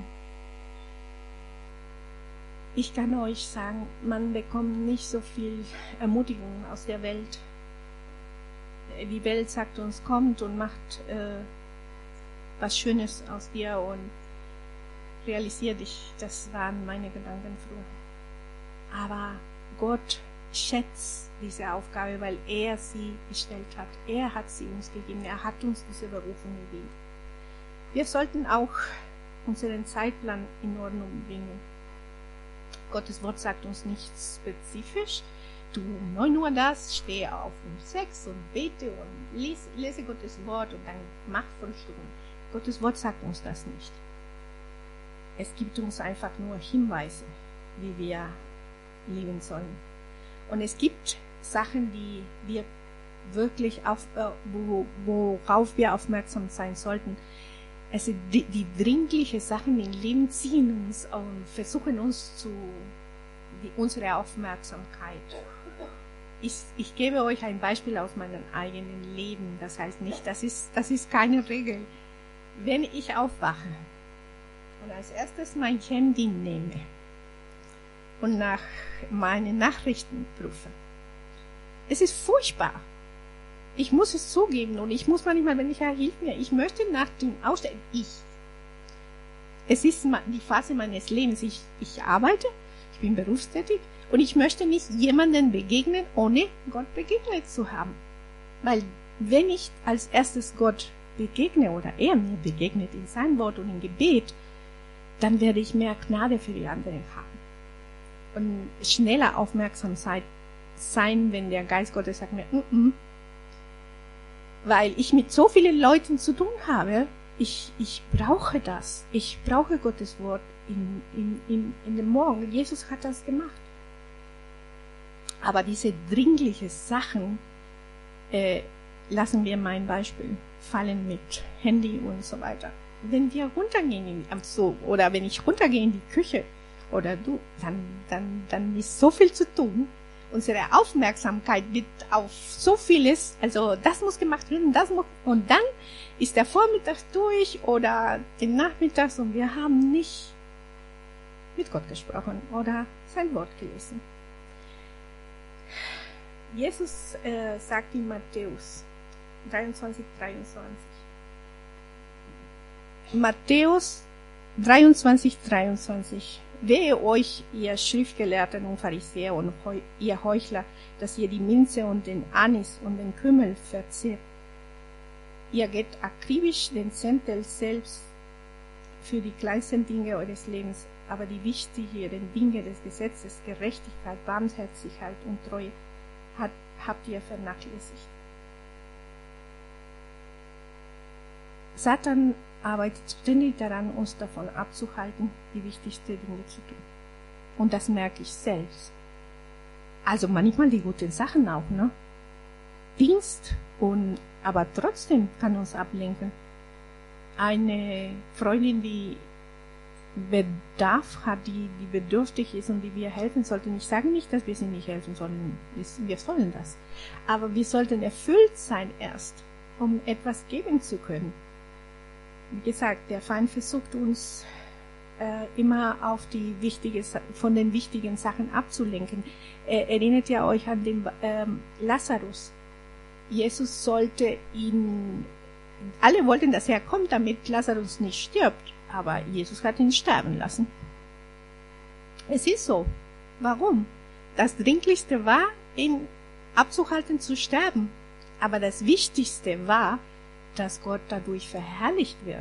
ich kann euch sagen, man bekommt nicht so viel Ermutigung aus der Welt. Die Welt sagt uns, kommt und macht was Schönes aus dir und realisier dich. Das waren meine Gedanken früher. Aber Gott schätzt diese Aufgabe, weil er sie gestellt hat. Er hat sie uns gegeben. Er hat uns diese Berufung gegeben. Wir sollten auch unseren Zeitplan in Ordnung bringen. Gottes Wort sagt uns nichts spezifisch. Du um 9 Uhr das, stehe auf um 6 und bete und lese Gottes Wort und dann mach 5 Stunden. Gottes Wort sagt uns das nicht. Es gibt uns einfach nur Hinweise, wie wir leben sollen. Und es gibt Sachen, die wir wirklich worauf wir aufmerksam sein sollten. Also die dringliche Sachen im Leben ziehen uns und versuchen uns unsere Aufmerksamkeit. Ich gebe euch ein Beispiel aus meinem eigenen Leben. Das heißt nicht, das ist keine Regel. Wenn ich aufwache und als erstes mein Handy nehme und nach meinen Nachrichten prüfe, es ist furchtbar. Ich muss es zugeben und ich muss manchmal, wenn hilf mir, ich möchte nach dem Ausstellen, es ist die Phase meines Lebens, ich arbeite, ich bin berufstätig und ich möchte nicht jemanden begegnen, ohne Gott begegnet zu haben. Weil wenn ich als erstes Gott begegne oder er mir begegnet in sein Wort und im Gebet, dann werde ich mehr Gnade für die anderen haben. Und schneller aufmerksam sein, wenn der Geist Gottes sagt mir, weil ich mit so vielen Leuten zu tun habe, ich brauche das. Ich brauche Gottes Wort in dem Morgen. Jesus hat das gemacht. Aber diese dringlichen Sachen, lassen wir mein Beispiel fallen mit Handy und so weiter. Wenn wir runtergehen oder wenn ich runtergehe in die Küche oder du, dann ist so viel zu tun. Unsere Aufmerksamkeit wird auf so vieles, also das muss gemacht werden, und dann ist der Vormittag durch oder den Nachmittag und wir haben nicht mit Gott gesprochen oder sein Wort gelesen. Jesus sagt in Matthäus 23. Matthäus 23. Wehe euch, ihr Schriftgelehrten und Pharisäer und ihr Heuchler, dass ihr die Minze und den Anis und den Kümmel verzehrt. Ihr gebt akribisch den Zehntel selbst für die kleinsten Dinge eures Lebens, aber die wichtigeren Dinge des Gesetzes, Gerechtigkeit, Barmherzigkeit und Treue, habt ihr vernachlässigt. Satan arbeitet ständig daran, uns davon abzuhalten, die wichtigsten Dinge zu tun. Und das merke ich selbst. Also manchmal die guten Sachen auch, ne? Dienst, aber trotzdem kann uns ablenken. Eine Freundin, die Bedarf hat, die bedürftig ist und die wir helfen sollten. Ich sage nicht, dass wir sie nicht helfen sollen. Wir sollen das. Aber wir sollten erfüllt sein erst, um etwas geben zu können. Wie gesagt, der Feind versucht uns immer auf von den wichtigen Sachen abzulenken. Erinnert ihr euch an den Lazarus? Jesus alle wollten, dass er kommt, damit Lazarus nicht stirbt. Aber Jesus hat ihn sterben lassen. Es ist so. Warum? Das Dringlichste war, ihn abzuhalten zu sterben. Aber das Wichtigste war, dass Gott dadurch verherrlicht wird.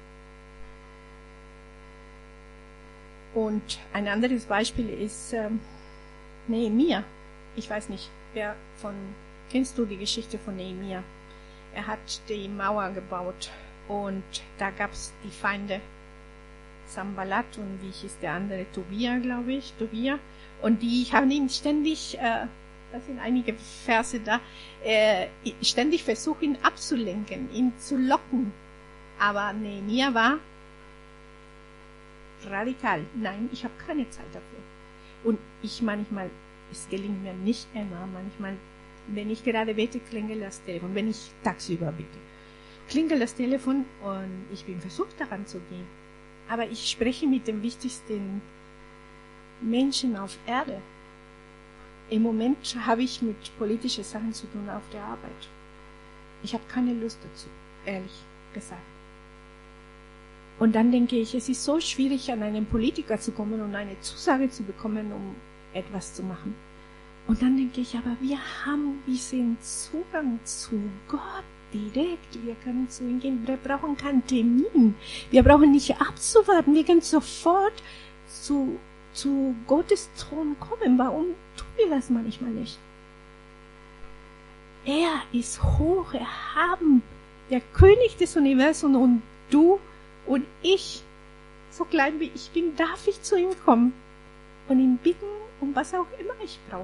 Und ein anderes Beispiel ist Nehemia. Ich weiß nicht, kennst du die Geschichte von Nehemia? Er hat die Mauer gebaut und da gab es die Feinde Sanballat und wie hieß der andere? Tobia, glaube ich. Tobia. Und die haben ihn ständig, das sind einige Verse da, ständig versucht, ihn abzulenken, ihn zu locken. Aber Nehemia war radikal. Nein, ich habe keine Zeit dafür. Und manchmal, es gelingt mir nicht immer, manchmal, wenn ich gerade bete, klingelt das Telefon, wenn ich tagsüber bete, klingelt das Telefon und ich bin versucht, daran zu gehen. Aber ich spreche mit den wichtigsten Menschen auf Erde. Im Moment habe ich mit politischen Sachen zu tun auf der Arbeit. Ich habe keine Lust dazu, ehrlich gesagt. Und dann denke ich, es ist so schwierig, an einen Politiker zu kommen und eine Zusage zu bekommen, um etwas zu machen. Und dann denke ich, aber wir haben diesen Zugang zu Gott direkt. Wir können zu ihm gehen. Wir brauchen keinen Termin. Wir brauchen nicht abzuwarten. Wir können sofort zu Gottes Thron kommen. Warum tun wir das manchmal nicht? Er ist hoch, erhaben, der König des Universums und du und ich, so klein wie ich bin, darf ich zu ihm kommen und ihn bitten, um was auch immer ich brauche.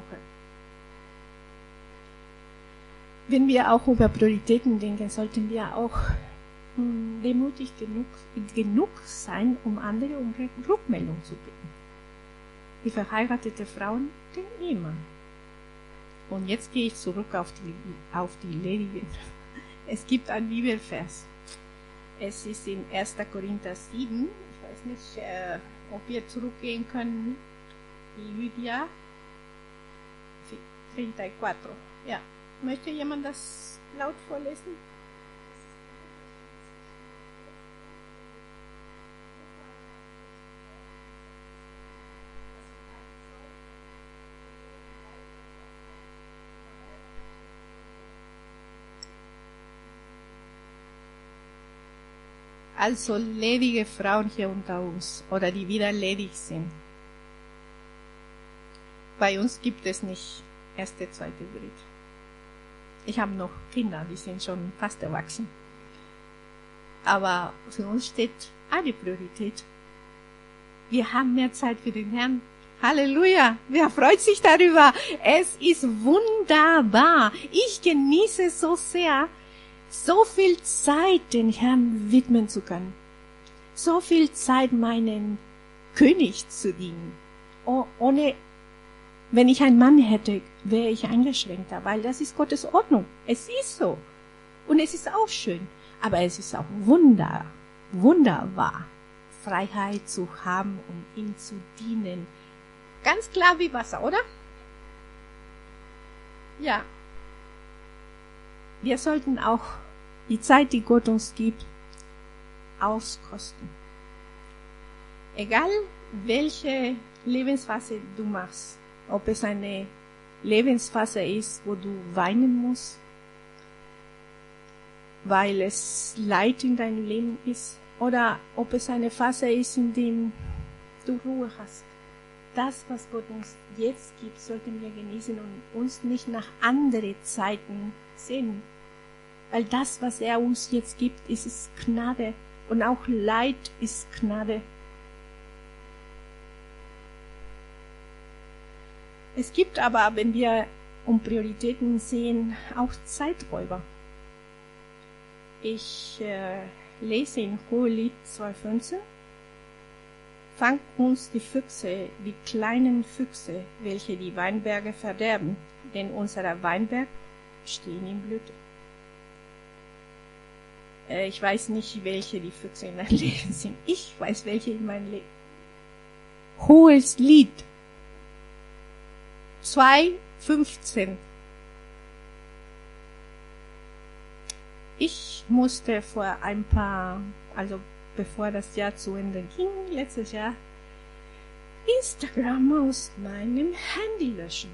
Wenn wir auch über Prioritäten denken, sollten wir auch demutig genug sein, um andere um Rückmeldung zu bitten. Die verheiratete Frauen, den Ehemann. Und jetzt gehe ich zurück auf die Ledigen. Es gibt ein Bibelvers. Es ist in 1. Korinther 7. Ich weiß nicht, ob wir zurückgehen können. Lydia 34. Ja. Möchte jemand das laut vorlesen? Also ledige Frauen hier unter uns oder die wieder ledig sind. Bei uns gibt es nicht erste, zweite, dritte. Ich habe noch Kinder, die sind schon fast erwachsen. Aber für uns steht eine Priorität. Wir haben mehr Zeit für den Herrn. Halleluja! Wer freut sich darüber? Es ist wunderbar. Ich genieße so sehr, so viel Zeit den Herrn widmen zu können. So viel Zeit meinen König zu dienen. Ohne, wenn ich einen Mann hätte, wäre ich eingeschränkter, weil das ist Gottes Ordnung. Es ist so. Und es ist auch schön. Aber es ist auch wunderbar, Freiheit zu haben, um ihm zu dienen. Ganz klar wie Wasser, oder? Ja. Wir sollten auch die Zeit, die Gott uns gibt, auskosten. Egal, welche Lebensphase du machst, ob es eine Lebensphase ist, wo du weinen musst, weil es Leid in deinem Leben ist, oder ob es eine Phase ist, in der du Ruhe hast. Das, was Gott uns jetzt gibt, sollten wir genießen und uns nicht nach anderen Zeiten sehen. Weil das, was er uns jetzt gibt, ist Gnade. Und auch Leid ist Gnade. Es gibt aber, wenn wir um Prioritäten sehen, auch Zeiträuber. Ich lese in Hohelied 2,15. Fangt uns die Füchse, die kleinen Füchse, welche die Weinberge verderben, denn unser Weinberg stehen in Blüte. Ich weiß nicht, welche die Füchse in deinem Leben sind. Ich weiß, welche in meinem Leben. Hohes Lied 2,15. Ich musste vor ein paar bevor das Jahr zu Ende ging, letztes Jahr, Instagram aus meinem Handy löschen.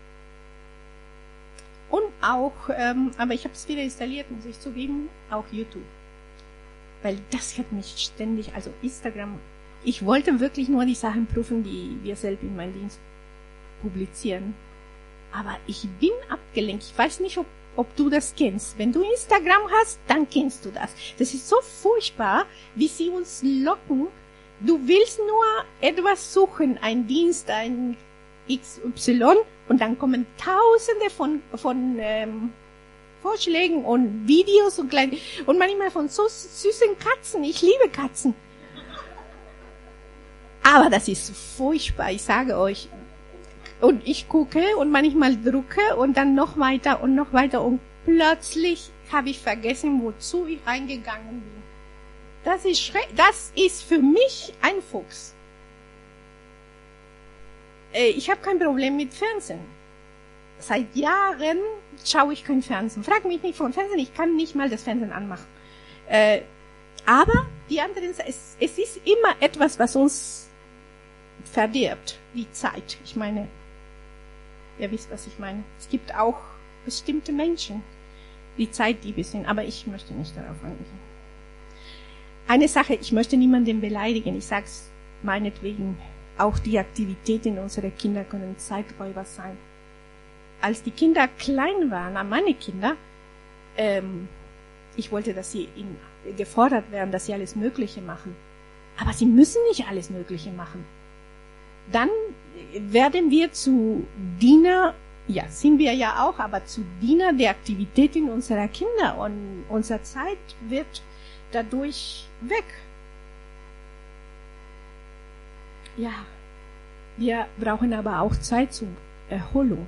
Und auch, aber ich habe es wieder installiert, muss ich zugeben, auch YouTube. Weil das hat mich ständig, also Instagram, ich wollte wirklich nur die Sachen prüfen, die wir selbst in meinem Dienst publizieren. Aber ich bin abgelenkt. Ich weiß nicht, ob du das kennst. Wenn du Instagram hast, dann kennst du das. Das ist so furchtbar, wie sie uns locken. Du willst nur etwas suchen, ein Dienst, ein XY, und dann kommen Tausende von Vorschlägen und Videos und manchmal von so süßen Katzen. Ich liebe Katzen. Aber das ist furchtbar, ich sage euch. Und ich gucke und manchmal drücke und dann noch weiter und plötzlich habe ich vergessen, wozu ich reingegangen bin. Das ist für mich ein Fuchs. Ich habe kein Problem mit Fernsehen. Seit Jahren schaue ich kein Fernsehen. Frag mich nicht von Fernsehen, ich kann nicht mal das Fernsehen anmachen. Aber die anderen, es ist immer etwas, was uns verdirbt, die Zeit. Ich meine, ihr wisst, was ich meine. Es gibt auch bestimmte Menschen, die Zeitdiebe sind, aber ich möchte nicht darauf eingehen. Eine Sache, ich möchte niemanden beleidigen, ich sage es meinetwegen, auch die Aktivitäten unserer Kinder können Zeiträuber sein. Als die Kinder klein waren, meine Kinder, ich wollte, dass sie gefordert werden, dass sie alles Mögliche machen. Aber sie müssen nicht alles Mögliche machen. Dann werden wir zu Diener, ja, sind wir ja auch, aber zu Diener der Aktivitäten unserer Kinder, und unsere Zeit wird dadurch weg. Ja, wir brauchen aber auch Zeit zur Erholung.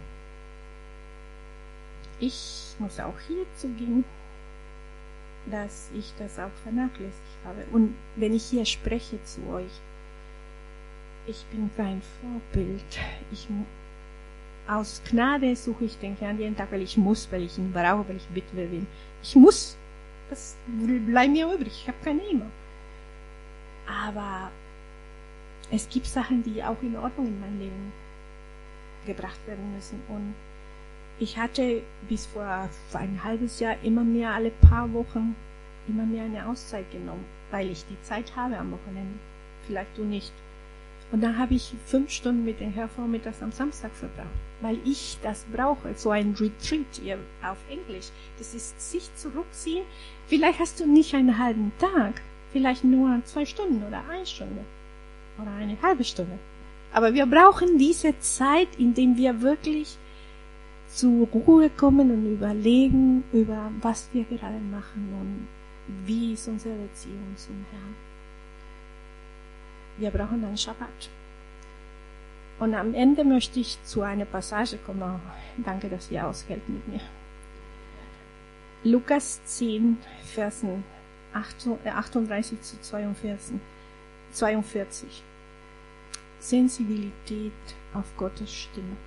Ich muss auch hier zugeben, dass ich das auch vernachlässigt habe. Und wenn ich hier spreche zu euch, ich bin kein Vorbild. Aus Gnade suche ich den Herrn jeden Tag, weil ich muss, weil ich ihn brauche, weil ich Witwe bin. Ich muss. Das bleibt mir übrig. Ich habe keine immer. Aber es gibt Sachen, die auch in Ordnung in mein Leben gebracht werden müssen. Und ich hatte bis vor ein halbes Jahr immer mehr alle paar Wochen immer mehr eine Auszeit genommen, weil ich die Zeit habe am Wochenende. Vielleicht du nicht. Und dann habe ich 5 Stunden mit dem Herrn vormittags am Samstag verbracht, weil ich das brauche. So ein Retreat auf Englisch. Das ist sich zurückziehen. Vielleicht hast du nicht einen halben Tag, vielleicht nur 2 Stunden oder 1 Stunde oder eine halbe Stunde. Aber wir brauchen diese Zeit, in der wir wirklich zur Ruhe kommen und überlegen über was wir gerade machen und wie ist unsere Beziehung zum Herrn. Wir brauchen einen Schabbat. Und am Ende möchte ich zu einer Passage kommen. Danke, dass ihr aushält mit mir. Lukas 10, Versen 38 zu 42. Sensibilität auf Gottes Stimme.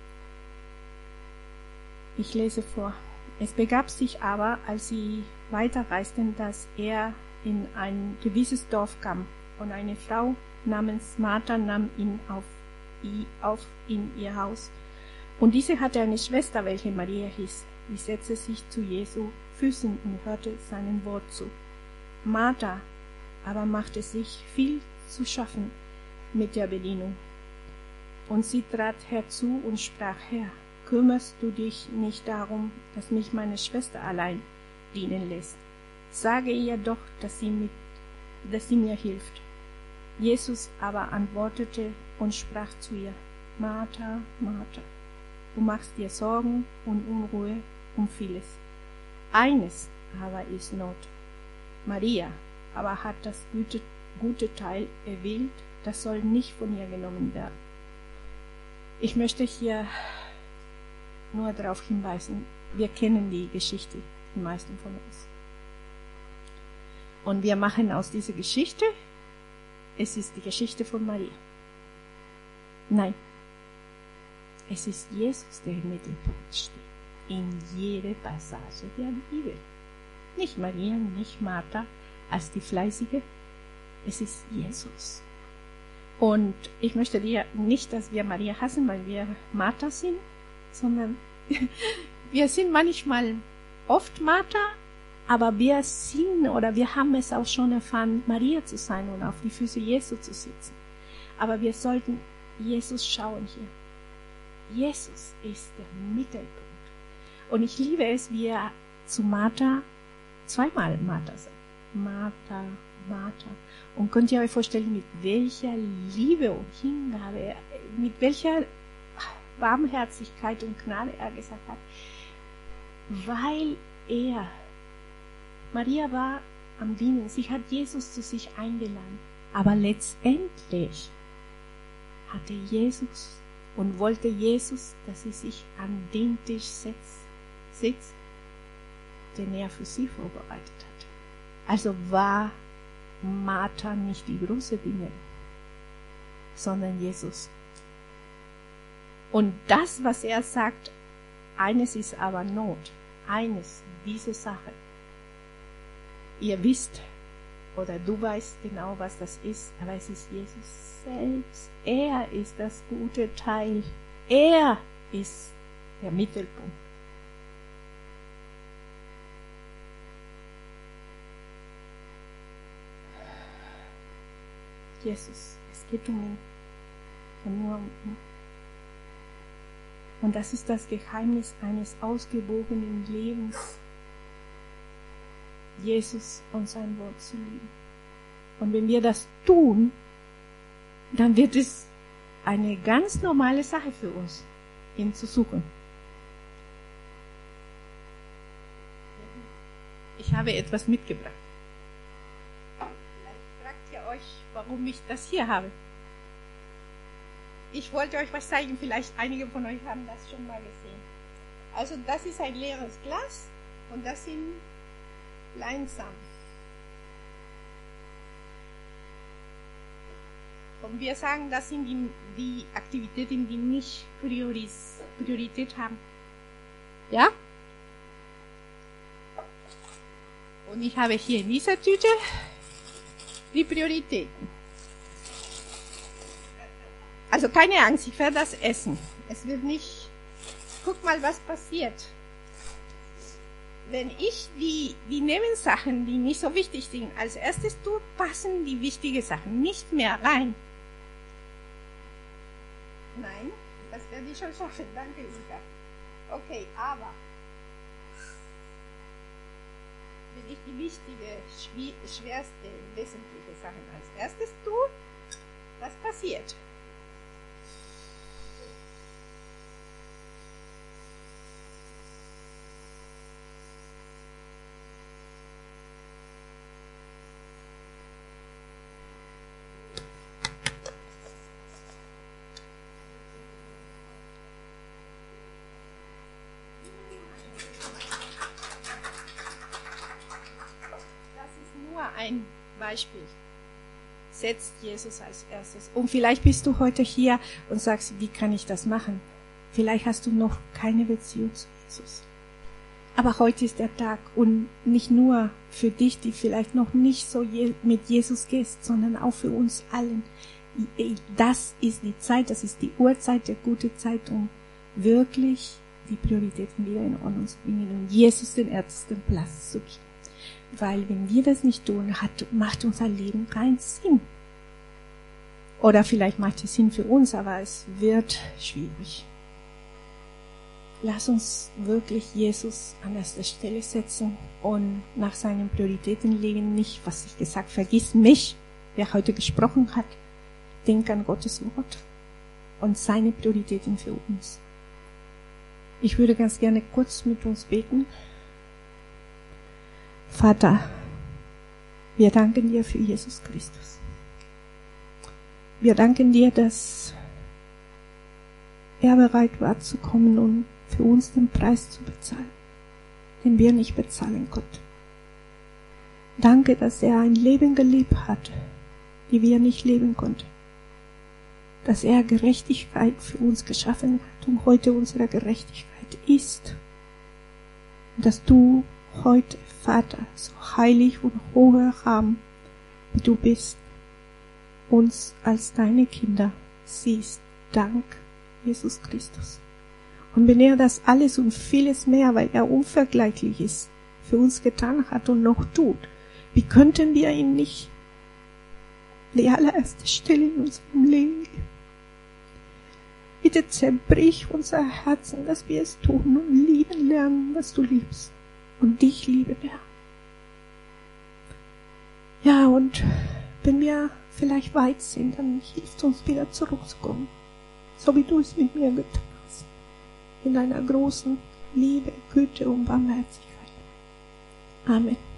Ich lese vor. Es begab sich aber, als sie weiterreisten, dass er in ein gewisses Dorf kam, und eine Frau namens Martha nahm ihn auf in ihr Haus. Und diese hatte eine Schwester, welche Maria hieß. Die setzte sich zu Jesu Füßen und hörte seinem Wort zu. Martha aber machte sich viel zu schaffen mit der Bedienung. Und sie trat herzu und sprach: Herr, kümmerst du dich nicht darum, dass mich meine Schwester allein dienen lässt? Sage ihr doch, dass sie mir hilft. Jesus aber antwortete und sprach zu ihr: Martha, Martha, du machst dir Sorgen und Unruhe um vieles. Eines aber ist Not. Maria aber hat das gute Teil erwählt, das soll nicht von ihr genommen werden. Ich möchte hier nur darauf hinweisen, wir kennen die Geschichte, die meisten von uns. Und wir machen aus dieser Geschichte, es ist die Geschichte von Maria. Nein, es ist Jesus, der im Mittelpunkt steht. In jeder Passage der Bibel. Nicht Maria, nicht Martha als die Fleißige, Es ist Jesus. Und ich möchte dir nicht, dass wir Maria hassen, weil wir Martha sind, sondern wir sind manchmal oft Martha, aber wir sind oder wir haben es auch schon erfahren, Maria zu sein und auf die Füße Jesu zu sitzen. Aber wir sollten Jesus schauen hier. Jesus ist der Mittelpunkt. Und ich liebe es, wie er zu Martha zweimal Martha sagt. Martha, Martha. Und könnt ihr euch vorstellen, mit welcher Liebe und Hingabe, mit welcher Barmherzigkeit und Gnade er gesagt hat, weil Maria war am Dienen, sie hat Jesus zu sich eingeladen, aber letztendlich hatte Jesus und wollte Jesus, dass sie sich an den Tisch sitzt, den er für sie vorbereitet hat. Also war Martha nicht die große Dinge, sondern Jesus. Und das, was er sagt, eines ist aber Not. Diese Sache. Ihr wisst, oder du weißt genau, was das ist, aber es ist Jesus selbst. Er ist das gute Teil. Er ist der Mittelpunkt. Jesus, es geht um ihn. Und nur um ihn. Und das ist das Geheimnis eines ausgewogenen Lebens, Jesus und sein Wort zu lieben. Und wenn wir das tun, dann wird es eine ganz normale Sache für uns, ihn zu suchen. Ich habe etwas mitgebracht. Vielleicht fragt ihr euch, warum ich das hier habe. Ich wollte euch was zeigen, vielleicht einige von euch haben das schon mal gesehen. Also das ist ein leeres Glas und das sind Leinsamen. Und wir sagen, das sind die Aktivitäten, die nicht Priorität haben. Ja? Und ich habe hier in dieser Tüte die Prioritäten. Also keine Angst, ich werde das essen. Es wird nicht... Guck mal, was passiert. Wenn ich die Nebensachen, die nicht so wichtig sind, als erstes tue, passen die wichtigen Sachen nicht mehr rein. Nein, das werde ich schon schaffen. Danke, Ilka. Okay, aber wenn ich die wichtige, schwerste, wesentliche Sachen als erstes tue, was passiert? Ein Beispiel. Setzt Jesus als erstes. Und vielleicht bist du heute hier und sagst, wie kann ich das machen? Vielleicht hast du noch keine Beziehung zu Jesus. Aber heute ist der Tag und nicht nur für dich, die vielleicht noch nicht so mit Jesus gehst, sondern auch für uns allen. Das ist die Zeit, das ist die Uhrzeit, der gute Zeit, um wirklich die Prioritäten wieder in Ordnung zu bringen und Jesus den ersten Platz zu geben. Weil wenn wir das nicht tun, macht unser Leben keinen Sinn. Oder vielleicht macht es Sinn für uns, aber es wird schwierig. Lass uns wirklich Jesus an erster Stelle setzen und nach seinen Prioritäten leben. Nicht, was ich gesagt, vergiss mich, wer heute gesprochen hat. Denk an Gottes Wort und seine Prioritäten für uns. Ich würde ganz gerne kurz mit uns beten. Vater, wir danken dir für Jesus Christus. Wir danken dir, dass er bereit war zu kommen und für uns den Preis zu bezahlen, den wir nicht bezahlen konnten. Danke, dass er ein Leben gelebt hat, die wir nicht leben konnten. Dass er Gerechtigkeit für uns geschaffen hat und heute unsere Gerechtigkeit ist. Und dass du heute, Vater, so heilig und hoch erhaben, wie du bist, uns als deine Kinder siehst. Dank, Jesus Christus. Und wenn er das alles und vieles mehr, weil er unvergleichlich ist, für uns getan hat und noch tut, wie könnten wir ihn nicht die allererste Stelle in unserem Leben geben? Bitte zerbrich unser Herzen, dass wir es tun und lieben lernen, was du liebst und dich lieben lernen. Ja, und wenn wir vielleicht weit sind, dann hilft uns wieder zurückzukommen, so wie du es mit mir getan hast, in deiner großen Liebe, Güte und Barmherzigkeit. Amen.